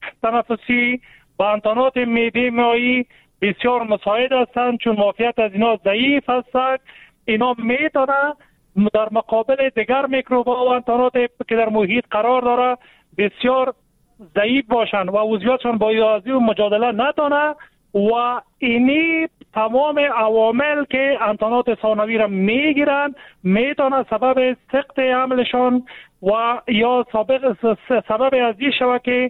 تنفسی، با انتانات معده مایی بسیار مساعد هستند، چون معافیت از اینا ضعیف هستند. اینا میتونه در مقابل دیگر میکروب‌ها و انتانات که در محیط قرار داره بسیار ضعیف باشند و عضویاتشان با یازی و مجادله نتونه و اینی تمام عوامل که انتانات ثانوی را میگیرن میتونه سبب سقط حملشان و یا سبب سبب از این شوه که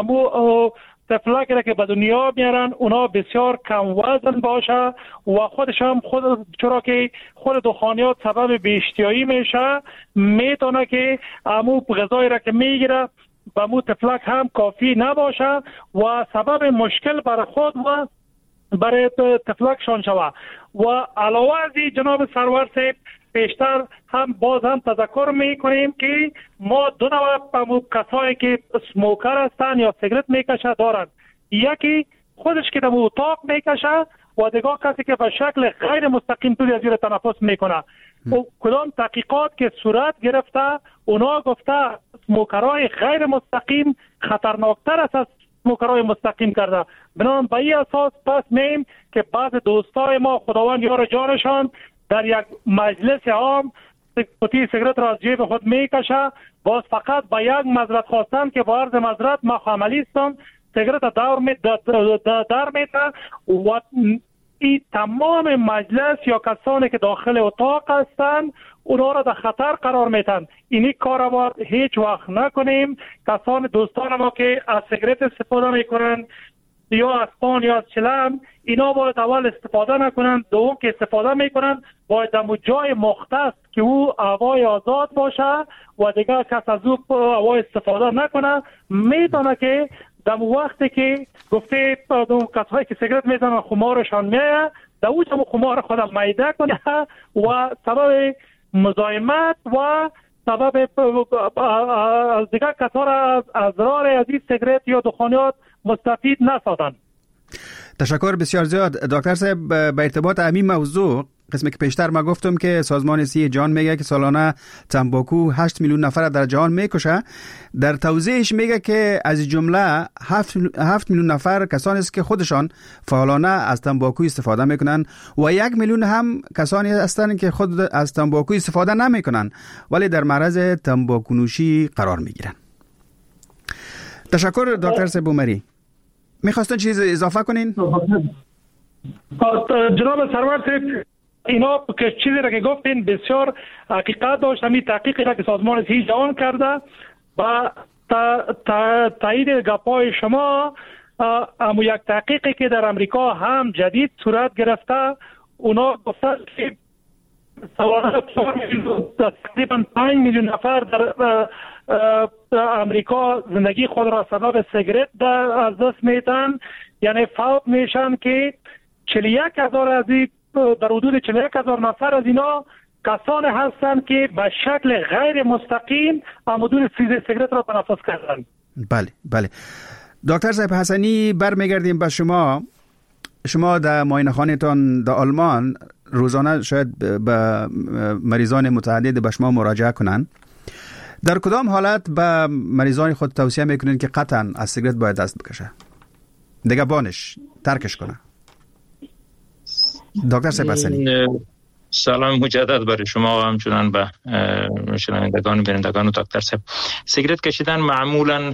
امو طفلکی را که به دنیا میارن اونا بسیار کم وزن باشه و خودشان خود چرا که خود دخانیات سبب بیشتیایی میشه میتونه که امو غذایی را که میگیره به مو طفلک هم کافی نباشه و سبب مشکل برای خود و برای طفلکشان شوه. و علاوه از این جناب سرور صاحب بیشتر هم باز هم تذکر میکنیم که ما دو نوع کسایی که سموکر هستن یا سیگرت میکشه دارن، یکی خودش که در اتاق میکشه و دیگه کسی که به شکل غیر مستقیم توی از زیر تنفس میکنه. و کدام تحقیقات که صورت گرفته اونا گفته سموکرهای غیر مستقیم خطرناکتر است از سموکرهای مستقیم کرده. بنابراین به این اساس پس میم که بعض دوستای ما خداوند یار جانشان در یک مجلس عام پتی سیگرت را از جیب خود میکشه، باز فقط با یک معذرت خواستن که با عرض معذرت ما عملی هستم سیگرت دار می در میته و این تمام مجلس یا کسانی که داخل اتاق هستند اونا را در خطر قرار میتن. اینی کار ما هیچ وقت نکنیم. کسان دوستان ما که از سیگرت استفاده میکنن یا از پان یا از چلم اینا باید اول استفاده نکنن، دوم که استفاده میکنن باید در جای مختص که او هوای آزاد باشه و دیگه کس از او هوای استفاده نکنه. میتونه که در وقتی که گفته کسایی که سیگرت میزنن خمارشان میه در اوج خمار خودم میده کنه و سبب مزاحمت و سبب از دیگر کسا را از ضرر از این سیگرت یا دخانیات مستفید نسازند. تشکر بسیار زیاد دکتر صاحب. به ارتباط همین موضوع قسمی که پیشتر ما گفتم که سازمان صحت جهان میگه که سالانه تنباکو هشت میلیون نفر در جهان میکشه، در توضیحش میگه که از جمله هفت میلیون نفر کسانی است که خودشان فعالانه از تنباکو استفاده میکنن و یک میلیون هم کسانی هستند که خود از تنباکو استفاده نمیکنن ولی در معرض تنباکو نوشی قرار میگیرن. تشکر دکتر صاحب بومری. میخواستن چیز اضافه کنین؟ جناب سرور صاحب اینا که چیزی را که گفتین بسیار حقیقت داشت. همین تحقیقی را که سازمان صحت جهان کرده و تایید گپای شما اما یک تحقیقی که در امریکا هم جدید صورت گرفته اونا گفتن که سوالات تقریبا پنج میلیون نفر در امریکا زندگی خود را سبب سیگرت از دست میتن، یعنی فوت میشن که چهل و یک هزار از این در حدود چهل و یک هزار نفر از اینا کسان هستند که به شکل غیر مستقیم عمودون سیگرت را تنفس کردن. بله بله. دکتر صاحب حسنی برمیگردیم به شما. شما در معاینه خانه‌تان در آلمان روزانه شاید به مریضان متعدد به شما مراجعه کنن. در کدام حالت به مریضان خود توصیه میکنین که قطعا از سیگرت باید دست بکشه، دیگه بانش ترکش کنه؟ دکتر صاحب حسنی. سلام مجدد برای شما و همچنان به شنوندگان و بینندگان و دکتر صاحب. سیگرت کشیدن معمولا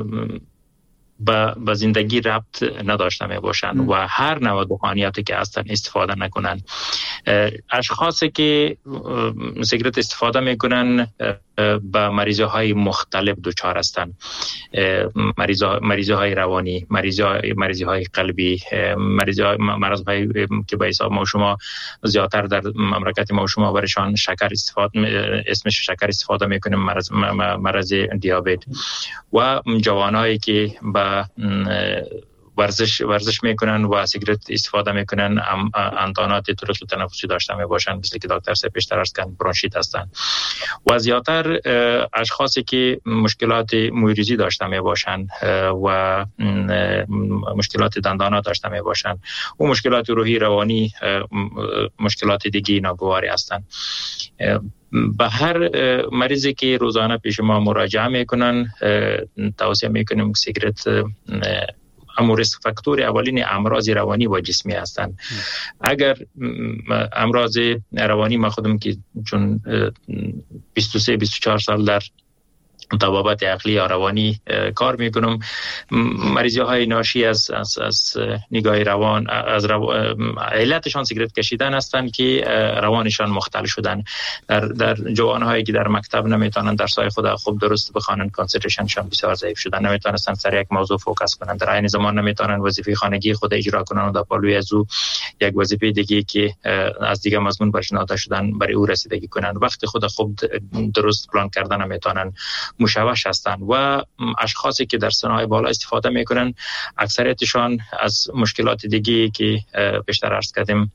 به زندگی ربط نداشته می باشند و هر نوع دخانیاتی که هستن استفاده نکنن. اشخاصی که سیگرت استفاده میکنن با مریضی های مختلف دچار هستند، مریضی های روانی، مریضی های قلبی، مریضی های مرض های که به حساب ما شما زیادتر در مملکت ما شما برشان شکر استفاده اسمش شکر استفاده میکنیم، مرض مرض دیابت، و جوانایی که با ورزش ورزش میکنن و سیگرت استفاده میکنن، اندانات طرق تنفسی داشته میباشن، مثل که دکتر سه پیشتر عرض کردن برونشیت هستن، و زیادتر اشخاصی که مشکلات مویریزی داشته میباشن و مشکلات دندانات داشته میباشن و مشکلات روحی روانی، مشکلات دیگه ناگواری هستن. به هر مریضی که روزانه پیش ما مراجعه میکنن توصیه میکنیم که سیگرت اما ریسک فاکتور اولین امراض روانی و جسمی هستند. اگر امراض روانی ما خودم که چون بیست و سه بیست و چهار سال در طبابت عقلی یا روانی کار میکنم، مریضی های ناشی از از از نگاه روان از رو... علتشان سیگرت کشیدن هستند که روانشان مختل شدن. در در جوان هایی که در مکتب نمیتونن درس های خود خوب درست بخوانن، کانسنتریشنشان بسیار ضعیف شدن، نمیتونن سر یک موضوع فوکس کنن، در عین زمان نمیتونن وظیفه خانگی خود اجرا کنن و در پالوی از او یک وظیفه دیگه که از دیگه مضمون برشناخته شدن برای او رسیدگی کنن. وقتی خود خوب درست پلان کردن نمیتونن، مشوش هستند. و اشخاصی که در سنهای بالا استفاده میکنن اکثریتشان از مشکلات دیگه که بیشتر عرض کردیم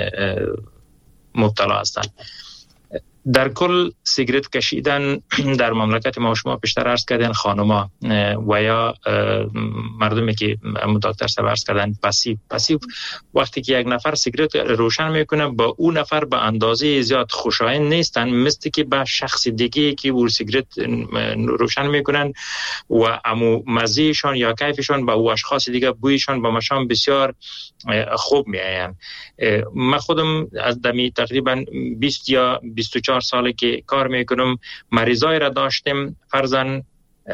مبتلا هستند. در کل سیگرت کشیدن در مملکت ما شما بیشتر عرض کردن خانوما و یا مردمی که دکتر صاحب عرض کردن پاسیو پاسیو وقتی که یک نفر سیگرت روشن میکنه با اون نفر به اندازه زیاد خوشایند نیستن، مثل که با شخص دیگه که اون سیگرت روشن میکنن و امو مزهشان یا کیفشان با او اشخاص دیگه بویشان با مشام بسیار خوب میآیند. من خودم از دمی تقریبا بیست یا بیست و چهار ساله که کار میکنم، مریضای را داشتیم فرضاً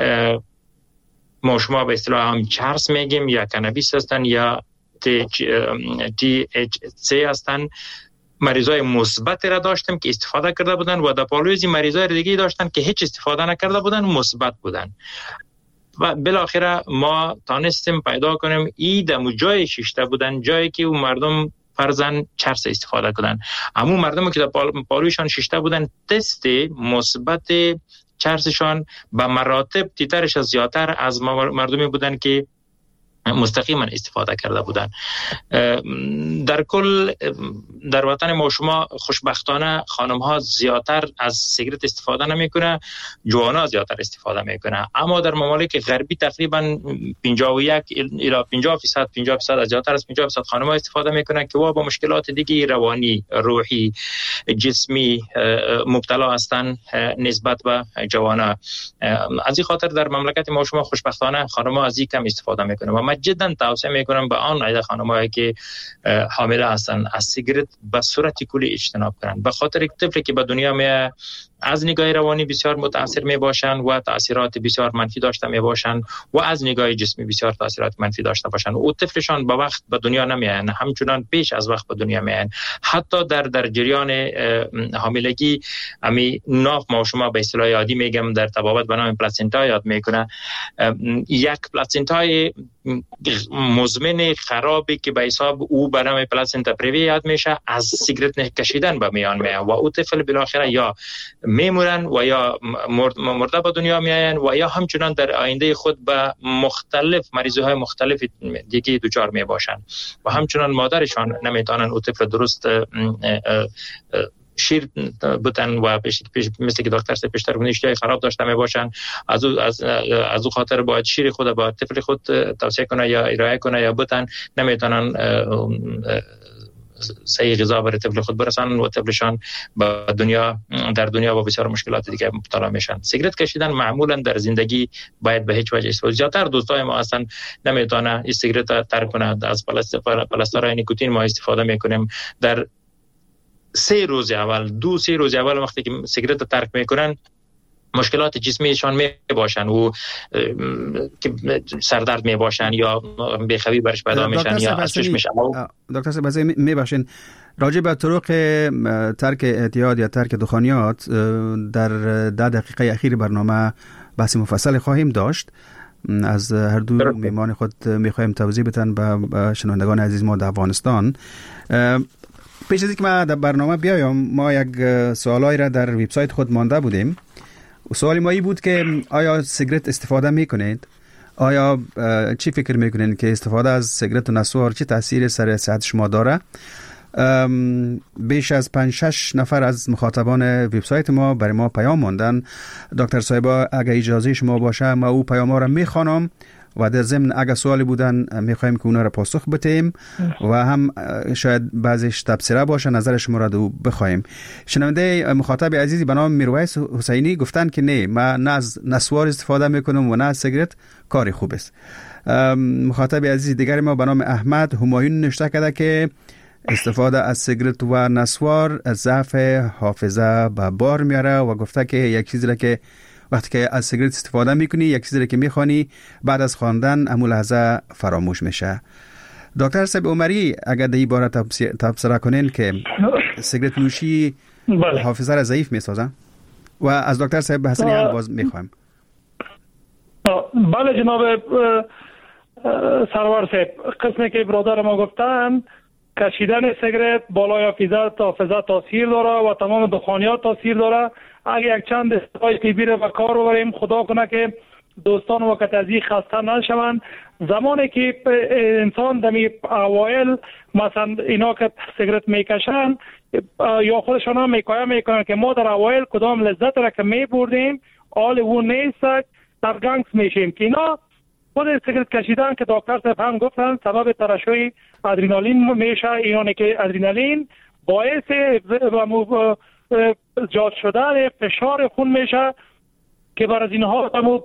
ما شما به اصطلاح هم چرس میگیم یا کنابیس هستن یا تی اچ سی هستن، مریضای مثبت را داشتیم که استفاده کرده بودن و در پالویزی مریضای دیگه داشتن که هیچ استفاده نکرده بودن و مثبت بودن. و بالاخره ما تانستیم پیدا کنیم ای دمو جای شیشته بودن، جایی که اون مردم فرضاً چرس استفاده کردن. همون مردمی که در پالویشان شیشته بودن تست مثبت چرسشان به مراتب تیترش از زیادتر از مردمی بودن که مستقیما استفاده کرده بودن. در کل در وطن ما شما خوشبختانه خانم ها زیادتر از سیگرت استفاده نمیکنه، جوان ها زیادتر استفاده میکنه، اما در ممالک غربی تقریبا پنجاه و یک الی پنجاه درصد پنجاه درصد از زیادتر از پنجاه درصد خانم ها استفاده میکنه که با مشکلات دیگه روانی، روحی، جسمی مبتلا هستن نسبت به جوان ها. از این خاطر در مملکت ما شما خوشبختانه خانم ها از این کم استفاده میکنه و من جدا توصیه میکنم به آن عده خانمایی که حامله هستن از سیگرت به صورت کلی اجتناب کنند، به خاطر یک طفلی که به دنیا می از نگاه روانی بسیار متاثر می باشند و تاثیرات بسیار منفی داشته می باشند و از نگاه جسمی بسیار تاثیرات منفی داشته باشند و طفلشان به وقت به دنیا نمی آیند، همچنان پیش از وقت به دنیا می آیند. حتی در در جریان حاملگی امی ناف ما شما به اصطلاح یادی میگم در طبابت به نام پلاسنتا یاد میکنه، یک پلاسنتای مزمن خرابی که به حساب او به نام پلاسنتا پریوی یاد میشه از سیگرت کشیدن به میان میاد و او طفل بالاخره یا میمورن و یا مرده به دنیا میآیند و یا همچنان در آینده خود به مختلف مریضی های مختلف دیگه دچار می باشند و همچنان مادرشان نمیتونن او طفل درست شیر بودن و پیش پیش مثل که دکتر سه پیشتر گفت اشتهای خراب داشته می باشن، از او از از او خاطر باید شیر خود با طفل خود توصیه کنه یا ارائه کنه یا بودن نمیتونن صحیح غذا برای طفل خود برسانن و طفلشان با دنیا در دنیا با بسیار مشکلات دیگه مبتلا میشن. سیگرت کشیدن معمولا در زندگی باید به هیچ وجه استفاده. زیادتر دوستای ما اصلا نمیتونه این سیگرت ترک کنه، از پلاسترهای نیکوتین ما استفاده میکنیم. در سه روز اول دو سه روز اول وقتی که سیگرت ترک میکنن مشکلات جسمیشان می باشن و که سردرد می باشن یا بیخوابی برش پیدا میشن یا از چشمش علاوه. دکتر سبزی می باشین راجع به طرق ترک اعتیاد یا ترک دخانیات در ده دقیقه اخیر برنامه بحث مفصل خواهیم داشت. از هر دو میمان خود میخوایم توضیح بدن به شنوندگان عزیز ما در افغانستان. پیش از اینکه ما در برنامه بیایم ما یک سوالایی را در وبسایت خود مانده بودیم. سوال ما ای بود که آیا سیگرت استفاده میکنید؟ آیا چی فکر میکنید که استفاده از سیگرت و نسوار چه تاثیر سر صحت شما داره؟ بیش از پنج شش نفر از مخاطبان وبسایت ما برای ما پیام ماندن. دکتر صاحبا اگه اجازه شما باشه ما او پیام ها را میخوانم و در ضمن اگه سوالی بودن میخوایم که اونا را پاسخ بدیم و هم شاید بعضیش تبصره باشه نظر شما را دو بخوایم. شنونده مخاطب عزیزی به نام میرویس حسینی گفتن که نه من نه از نسوار استفاده میکنم و نه از سیگرت، کاری خوب است. مخاطب عزیز دیگر ما به نام احمد همایون نوشته کرده که استفاده از سیگرت و نسوار ضعف حافظه به بار میاره و گفته که یک چیزی را که وقتی که از سیگرت استفاده میکنی یک چیزی را که میخوانی بعد از خواندن همون لحظه فراموش میشه. دکتر صاحب عمری اگر در این باره تبصره کنین که سیگرت نوشی بله. حافظه را ضعیف میسازه و از دکتر صاحب حسنی هم باز میخوایم. بله جناب سرور صاحب، قسمی که برادر ما گفتن کشیدن سیگرت بالای حافظه حافظه تاثیر داره و تمام دخانیات تاثیر داره. اگه یک چند استفاده طبی رو به کار ببریم خدا کنه که دوستان وقت از این خسته نشوند. زمانی که انسان دمی اوایل مثلا اینا که سیگرت میکشن یا خودشان هم میکایا میکنن که ما در اوایل کدام لذت را که میبردیم حال اون نیست سرگنگ میشیم که اینا خود سیگرت کشیدن که دکتر صاحب هم گفتن سبب ترشح ادرنالین میشه. اینونه که ادرنالین باعث زیاد شدن فشار خون میشه که بر از اینها هم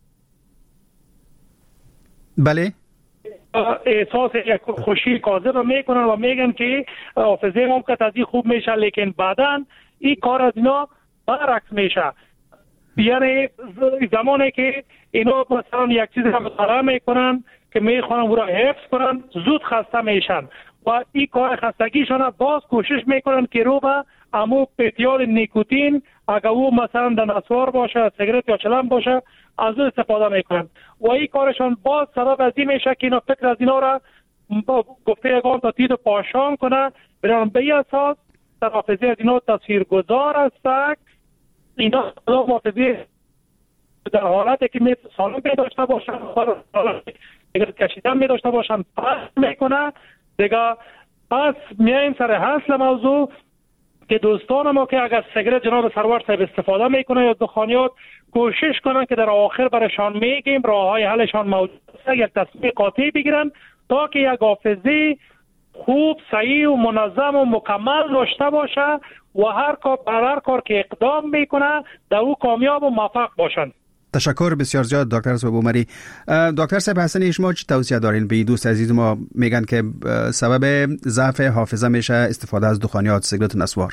بله احساس یک خوشی کاذب میکنن و میگن که حافظه ما که تازه خوب میشه، لیکن بعداً این کار از اینا برعکس میشه. یعنی زمانی که اینا مثلا یک چیز را مطالعه میکنن که میخوانن او را حفظ کنن زود خسته میشن و این کار خستگیشان باز کوشش میکنن که رو به امو پتیال نیکوتین اگر او مثلا در نسوار باشه سیگرت یا چلم باشه از او استفاده میکنن و این کارشان باز سبب از این میشه که اینا فکر از اینا را گفته یکان تا تید پاشان کنه بران به این اساس در حافظه از اینا تاثیرگذار است. اینا حافظه در حالتی که می سالم می داشته باشن اگر کشیدن می داشته باشن پس میکنه دیگه. پس میایم سر حاصل موضوع که دوستان ما که اگر سیگرت جناب سرور صاحب استفاده میکنه یا دخانیات کوشش کنن که در آخر برشان میگیم راه های حلشان موجود است، یک تصمیم قاطع بگیرن تا که یک حافظه خوب صحیح و منظم و مکمل داشته باشه و هر کار بر هر کار که اقدام میکنه در او کامیاب و موفق باشن. تشکر بسیار زیاد دکتر صاحب عمری. دکتر صاحب حسنی شما چه توصیه دارین به دوست عزیز ما میگن که سبب ضعف حافظه میشه استفاده از دخانیات سیگرت و نسوار؟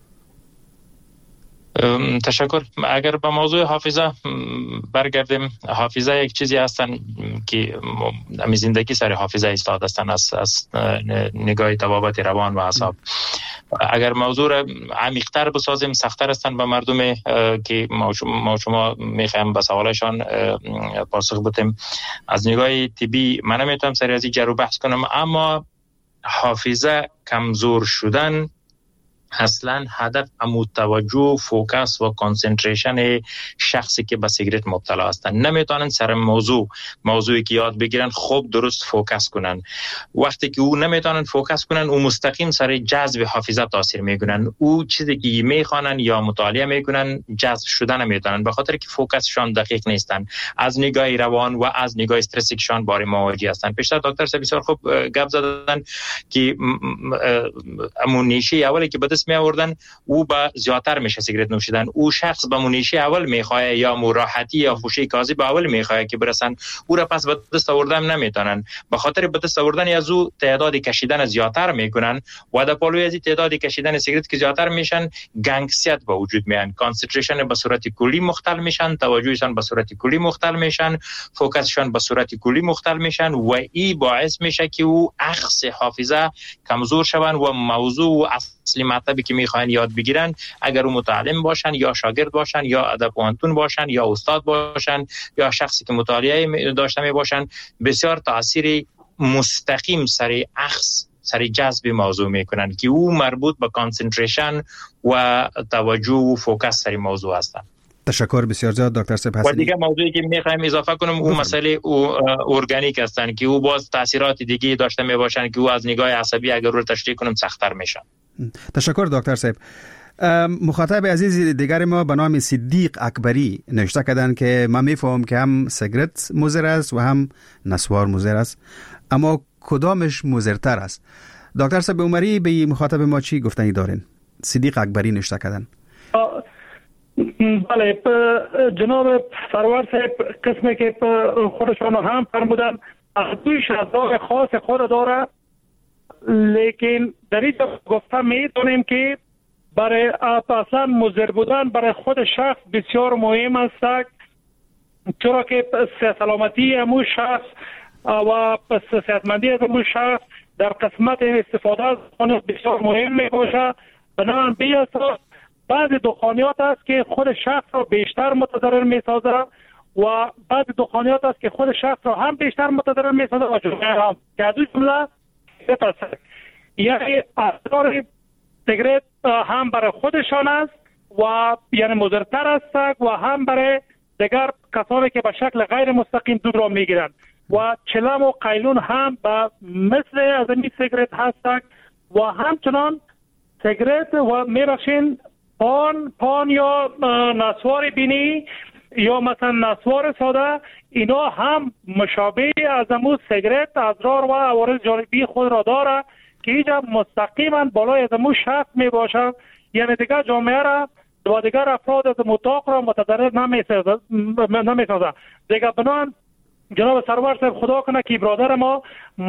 تشکر. اگر به موضوع حافظه برگردیم، حافظه یک چیزی هستن که می زندگی سر حافظه ایستاده هستن از, از نگاه تبابت روان و اعصاب. اگر موضوع را عمیق‌تر بسازیم سخت‌تر هستن به مردم که ما شما میخوایم به سوالشان پاسخ بدیم. از نگاه طبی من نمیتونم سری از این جرو بحث کنم، اما حافظه کمزور شدن اصلا هدف امو توجه فوکس و کانسنتریشن شخصی که به سیگرت مبتلا هستن. نمیتونن سر موضوع موضوعی که یاد بگیرن خوب درست فوکس کنن. وقتی که او نمیتونن فوکس کنن او مستقیم سر جذب حافظه تاثیر میکنن. او چیزی که میخوانن یا مطالعه میکنن جذب شدن نمیتونن، به خاطر که فوکسشان دقیق نیستن. از نگاه روان و از نگاه استرسیشان باری مواجه هستن. پیشتر دکتر بسیار خوب گپ زدن که امو نیشه اولی که بده دست می آوردن او با زیادتر میشه سیگرت نوشیدن. او شخص به منیشی اول میخواه یا مراحتی یا خوشی کاذب اول میخواه که برسن، او را پس به دست آوردن نمیتونن. به خاطر به دست آوردن از او تعداد کشیدن زیادتر میکنن و در پالوی از تعداد کشیدن سیگرت که زیادتر میشن گنگسیت به وجود میان، کانسنتریشن به صورت کلی مختل میشن، توجهشان به صورت کلی مختل میشن، فوکسشان به صورت کلی مختل میشن و این باعث میشه که او اخص حافظه کمزور شون و موضوع و اصلی مطلبی که میخواین یاد بگیرن اگر او متعلم باشن یا شاگرد باشن یا ادب پوهنتون باشن یا استاد باشن یا شخصی که مطالعه داشته می باشن، بسیار تاثیر مستقیم سر اخص سر جذب موضوع میکنن که او مربوط به کانسنتریشن و توجه و فوکس سر موضوع هستن. تشکر بسیار زیاد دکتر سیب حسنی. و دیگه موضوعی که میخوایم اضافه کنم او مسئله او ارگانیک هستن که او باز تاثیرات دیگه داشته می باشن که او از نگاه عصبی اگر رو تشریح کنم سخت‌تر میشن. تشکر دکتر صاحب. مخاطب عزیز دیگر ما به نام صدیق اکبری نوشته کردن که من میفهمم که هم سیگرت مضر است و هم نسوار مضر است، اما کدامش مضرتر است؟ دکتر صاحب عمری به مخاطب ما چی گفتنی دارین؟ صدیق اکبری نوشته کردن. بله جناب سرور صاحب قسمی که خودشان هم فرمودن دویش از خاص خود داره، لیکن در اینجا گفته میدونیم که برای اصلا مضر بودن برای خود شخص بسیار مهم است، چرا که سلامتی امو شخص و صحتمندی امو شخص در قسمت استفاده از آن بسیار مهم می باشه. بنابراین به اساس بعضی دخانیات است که خود شخص را بیشتر متضرر می سازه و بعضی دخانیات است که خود شخص را هم بیشتر متضرر می سازه و جمعه هم که از این جمله یعنی اثر سیگرت هم برای خودشان است و یعنی مضرتر است و هم برای دیگر کسانی که به شکل غیر مستقیم دود را میگیرند و چلم و قیلون هم به مثل از این سیگرت هستند و همچنان سیگرت و میبخشین پان پان یا نسوار بینی یا مثلا نسوار ساده، اینا هم مشابه از امو سیگرت اضرار و عوارض جانبی خود را داره که اینجا مستقیما بالای از امو شخص می باشه، یعنی دیگر جامعه را و دیگر افراد از مطاق را متضرر نمی سازه. دیگر بنان جناب سرور صاحب خدا کنه که برادر ما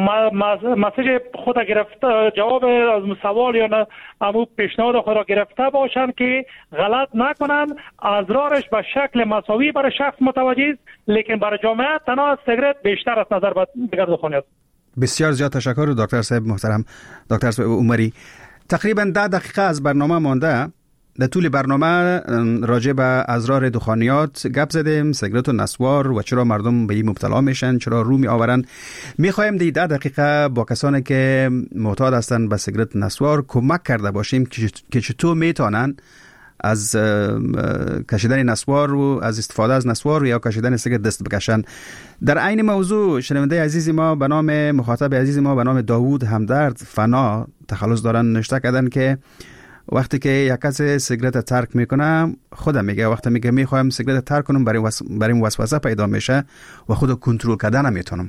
مسیج خود گرفته، جواب از سوال یا امو پیشنهاد خود را گرفته باشن که غلط نکنن، اضرارش به شکل مساوی برای شخص متوجه است، لیکن برای جامعه تنها سیگرت بیشتر از نظر به دیگر دخانیات. بسیار زیاد تشکر دکتر صاحب محترم. دکتر صاحب عمری، تقریبا ده دقیقه از برنامه مانده. در طول برنامه راجع به اضرار دخانیات گپ زدیم، سیگرت و نسوار و چرا مردم به این مبتلا میشن، چرا رو می آورن. میخوایم در ده دقیقه با کسانی که معتاد هستن به سیگرت نسوار کمک کرده باشیم که چطور میتونن از کشیدن نسوار و از استفاده از نسوار یا کشیدن سیگرت دست بکشن. در عین موضوع شنونده عزیز ما به نام مخاطب عزیز ما به نام داوود همدرد فنا تخلص دارن نوشته کردن که وقتی که یک کس سیگرت ترک میکنه، خودم میگه وقتی میگه میخوایم سیگرت ترک کنم برای وس... برای وسوسه پیدا میشه و خودو کنترل کردن نمیتونم.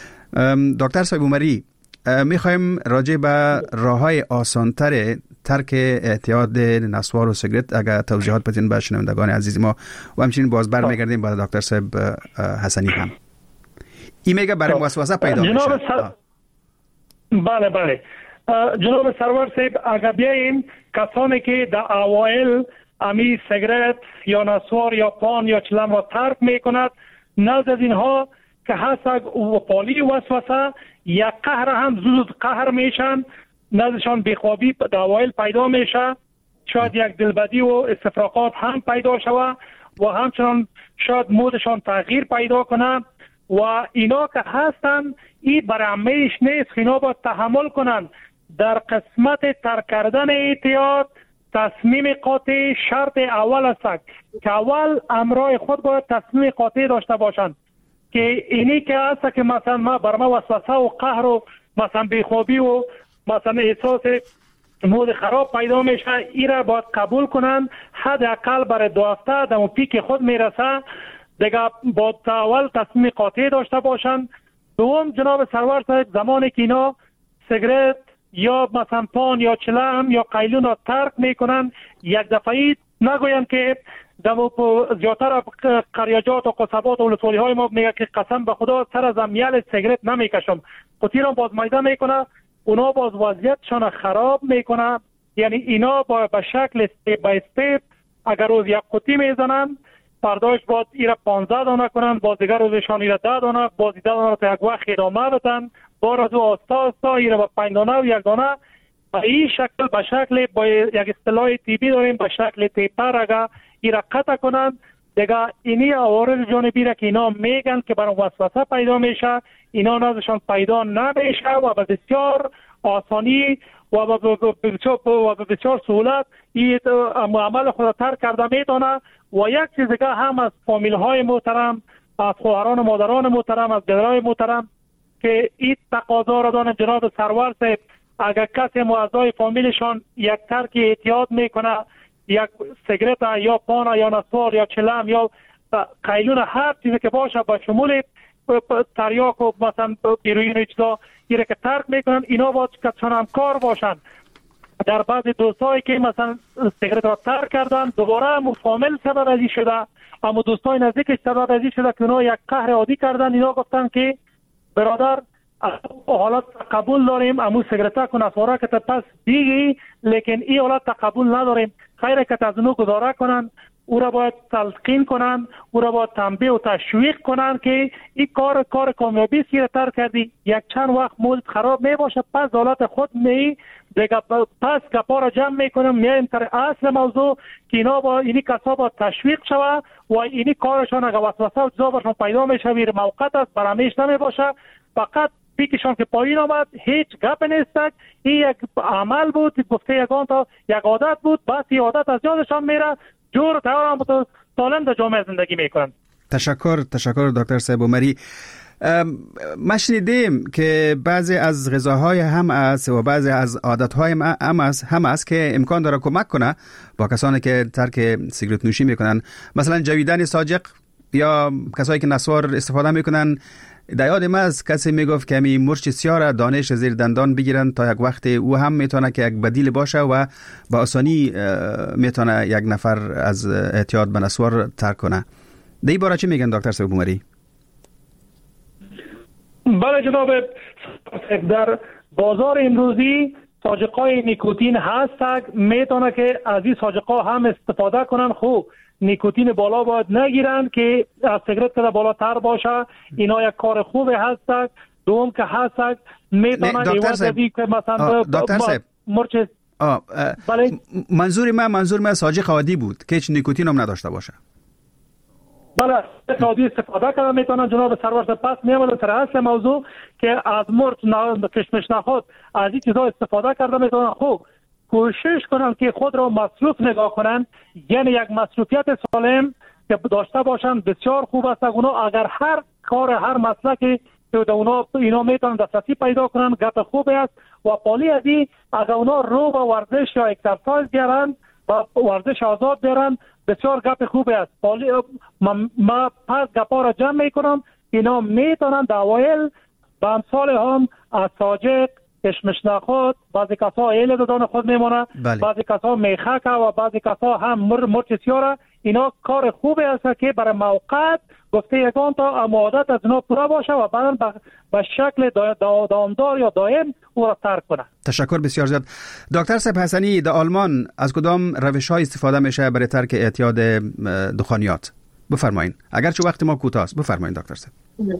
دکتر صاحب عمری، میخوایم راجع به راههای آسانتر ترک اعتیاد نسوار و سیگرت اگر توضیحات بدین به شنوندگان عزیز ما و همچنین باز برمیگردیم با دکتر صاحب حسنی هم. این میگه برای وسوسه پیدا میشه. سر... بله بله جناب سرور صاحب، اگر بیاییم کسانی که در اوایل امی سیگرت یا نسوار یا پان یا چلم را ترک میکند، نزد از اینها که هست و پالی وسوسه یک قهر هم زود قهر میشن، نزدشان بیخوابی در اوایل پیدا میشه، شاید یک دلبدی و استفراغات هم پیدا شود و همچنان شاید مودشان تغییر پیدا کنند و اینا که هستن این برعمیش نیست، اینا با تحمل کنند. در قسمت ترک کردن اعتیاد تصمیم قاطع شرط اول است که اول امرای خود باید تصمیم قاطع داشته باشند که اینی که هست که مثلا ما بر ما وسوسه و قهر و مثلا بیخوابی و مثلا احساس مود خراب پیدا میشه، این را باید قبول کنند. حداقل برای دو هفته در پیک خود میرسه، دیگه باید اول تصمیم قاطع داشته باشند. دوم جناب سرور صاحب، زمانی که اینا سیگرت یا مثلا پان یا چلم یا قیلون را ترک میکنن، یک دفعی نگویم که دمو زیادتر قریجات و قصبات و ولسوالی های ما میگه که قسم به خدا سر از میل سیگرت نمیکشم، قطیران باز مایده میکنه، اونا باز وضعیتشان خراب میکنه. یعنی اینا با به شکل استیپ بای استیپ اگر روز یک قطی میزنن پرداش باز ایره پانزده دانه کنن، باز دیگر روزشان ایره ده دانه، باز ده دانه تا یک وقت ادامه بدن، بار از او آستا آستا ایره با پنج دانه و یک دانه به این شکل به شکل با یک اصطلاح تیبی داریم به شکل تیپر اگر ایره قطع کنن دیگه اینی عوارض جانبی را که اینا میگن که برای وسوسه پیدا میشه، اینا نازشان پیدا نمیشه و به بسیار آسانی و به بسیار سهولت این عمل خود ترک کرده میتونه. و یک چیز دیگه هم از فامیل های محترم، از خواهران و مادران محترم، از برادرای محترم که این تقاضا را دارن جناب سرور صاحب، اگر کسی اعضای فامیلشان یک ترک احتیاط میکنه، یک سیگرت یا پان یا نسوار یا چلم یا قیلون هر چیزی که باشه با شمول تریاک و مثلا هیروئین و چیزا ایره که ترک میکنن، اینا باید که چون همکار باشن. در بعض دوستایی که مثلا سیگرت را ترک کردن دوباره هم فامیل سبب ازی شده، اما دوستای نزدیکش سبب ازی شده که اونا یک قهر عادی کردن، اینا گفتن که برادر حالت قبول داریم امو سیگرت کن افاره که پس دیگی، لیکن این حالت قبول نداریم، خیره که از اونو گذاره کنن، او را باید تلقین کنن، او را باید تنبیه و تشویق کنن که این کار کار کامیابی سیر تر کردی، یک چند وقت مولد خراب می باشه، پس حالت خود می دیگه پس گپا را جمع میکنیم میایم سر اصل موضوع که اینا با اینی کسا با تشویق شوه و اینی کارشان اگر وسوسه و جزا برشان پیدا میشه ویر موقت است برمیش نمی باشه، فقط پیکشان که پایین آمد هیچ گپ نیست، این یک عمل بود، گفته یکان تا یک عادت بود، بس این عادت از یادشان میره، جور تیار هم سالم در جامعه زندگی میکنن. تشکر تشکر دکتر صاحب عمری. ما شنیدیم که بعضی از غذاهای هم است و بعضی از عادتهای هم است هم است که امکان داره کمک کنه با کسانی که ترک سیگرت نوشی میکنن، مثلا جویدن ساجق یا کسایی که نسوار استفاده میکنن. در یاد ما از کسی میگفت که می مرچ سیاه دانش زیر دندان بگیرن تا یک وقت او هم میتونه که یک بدیل باشه و با آسانی میتونه یک نفر از اعتیاد به نسوار ترک کنه. در این باره چی میگن دکتر صاحب عمری؟ بله جناب، در بازار امروزی ساجقای نیکوتین هست، میتونه که از این ساجقا هم استفاده کنن. خوب نیکوتین بالا باید نگیرن که از سیگرت که بالاتر باشه، اینا یک کار خوبه هست. دوم که هست میتونه ایوازه بی که مثلا دکتر صاحب مرچ بله منظور من منظور من ساجق عادی بود که هیچ نیکوتین هم نداشته باشه. بله عادی استفاده کنن میتونن جناب سرور. پس میامدن سر اصل موضوع که از مرچ کشمش نخود از این چیزا استفاده کرده میتونن. خوب کوشش کنن که خود را مصروف نگاه کنن، یعنی یک مصروفیت سالم که داشته باشن بسیار خوب است. اونا اگر هر کار هر مسلکی که اونا اینا میتونن دسترسی پیدا کنن گپ خوبی است و پالی از این اگر اونا رو و ورزش یا اکسرسایز بیارن و ورزش آزاد بیارن بسیار گپ خوبی است. پالی ما, ما پس گپا را جمع میکنم، اینا میتونن در اوایل به امثال هم از ساجق کشمش نخود، بعضی کسا ایل دادان خود میمونه، بعضی کسا میخک و بعضی کسا هم مر مرچ سیاره. اینا کار خوبی است که برای موقت گفته یکان تا عادت از اینا پورا باشه و بعدا به شکل دامدار یا دائم او را ترک کنه. تشکر بسیار زیاد. دکتر صاحب حسنی، در آلمان از کدام روش های استفاده میشه برای ترک اعتیاد دخانیات؟ بفرمایید. اگرچه وقت ما کوتاه است بفرمایید دکتر صاحب.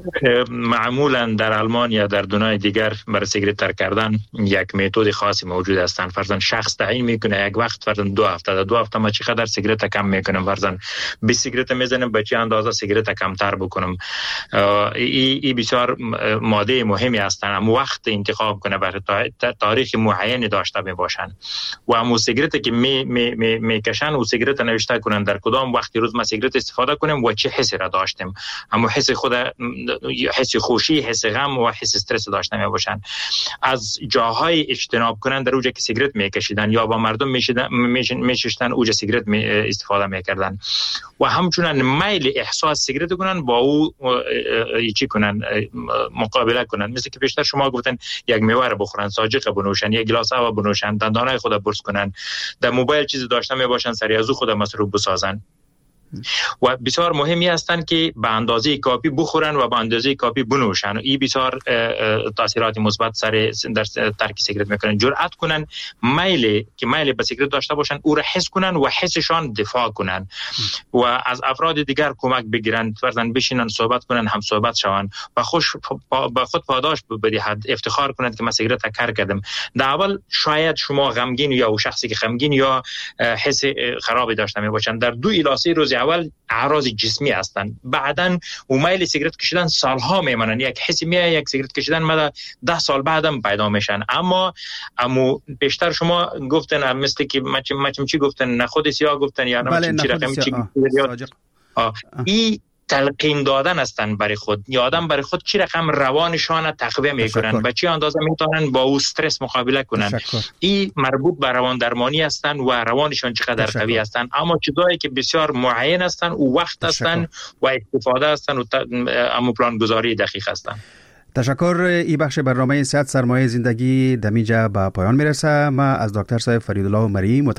معمولا در آلمان یا در دنیای دیگر برای سیگرت ترک کردن یک متد خاصی موجود است. فرضاً شخص تعیین میکنه یک وقت، فرضاً دو هفته در دو هفته ما چقدر سیگرت کم میکنم، فرضاً بیست سیگرت میزنم به چه اندازه سیگرت کمتر بکنم. این ای بسیار ماده مهمی هستند. اما وقت انتخاب کنه برای تاریخ معینی داشته میباشن و اما سیگرت که می می می میکشن و سیگرت نوشته کنن در کدام وقت روز ما سیگرت استفاده کنیم و چه حسی را داشتیم. اما حس خود حس خوشی، حس غم و حس استرس داشته می باشن. از جاهای اجتناب کنن در اوجه که سیگرت میکشیدن یا با مردم میششتن اوجه سیگرت می استفاده میکردن و همچنین میل احساس سیگرت کنن با او چی کنن مقابله کنن. مثل که پیشتر شما گفتن یک میوه رو بخورن، ساجق بنوشن، یک گلاس آب بنوشن، دندانای خود برس کنن، در موبایل چیزی داشته می باشن سری از او خود مصروف بسازن. و بسیار مهمی هستند که به اندازه کافی بخورن و به اندازه کافی بنوشن. این بسیار تاثیرات مثبت سر در ترک سیگرت میکنن. جرأت کنن میل که میل به سیگرت داشته باشن او را حس کنن و حسشان دفاع کنن و از افراد دیگر کمک بگیرن، فرضاً بشینن صحبت کنن، هم صحبت شون و خوش با خود پاداش بدهد، افتخار کنند که من سیگرت کار کردم. در اول شاید شما غمگین یا شخصی که غمگین یا حس خرابی داشته می باشن، در دو الی سه روز اول اعراض جسمی هستند، بعداً میل سیگرت کشیدن سالها میمونن. یک حسی میاد یک سیگرت کشیدن مده ده سال بعدم پیدا میشن. اما امو بیشتر شما گفتن مثل که مچ مچم چی گفتن، نخود سیاه گفتن یا نه مچم چی رقم چی این تلقین دادن هستن برای خود. یا آدم برای خود چی رقم روانشان تقویه میکنن، به چی اندازه میتونن با او استرس مقابله کنن. این مربوط به روان درمانی هستن و روانشان چقدر قوی هستن. اما چیزایی که بسیار معین هستن و وقت هستن و استفاده هستن و اما پلان گذاری دقیق هستن. تشکر. این بخش برنامه صحت سرمایه زندگی دمیجا به پایان میرسه. ما از دکتر صاحب فریدالله عمری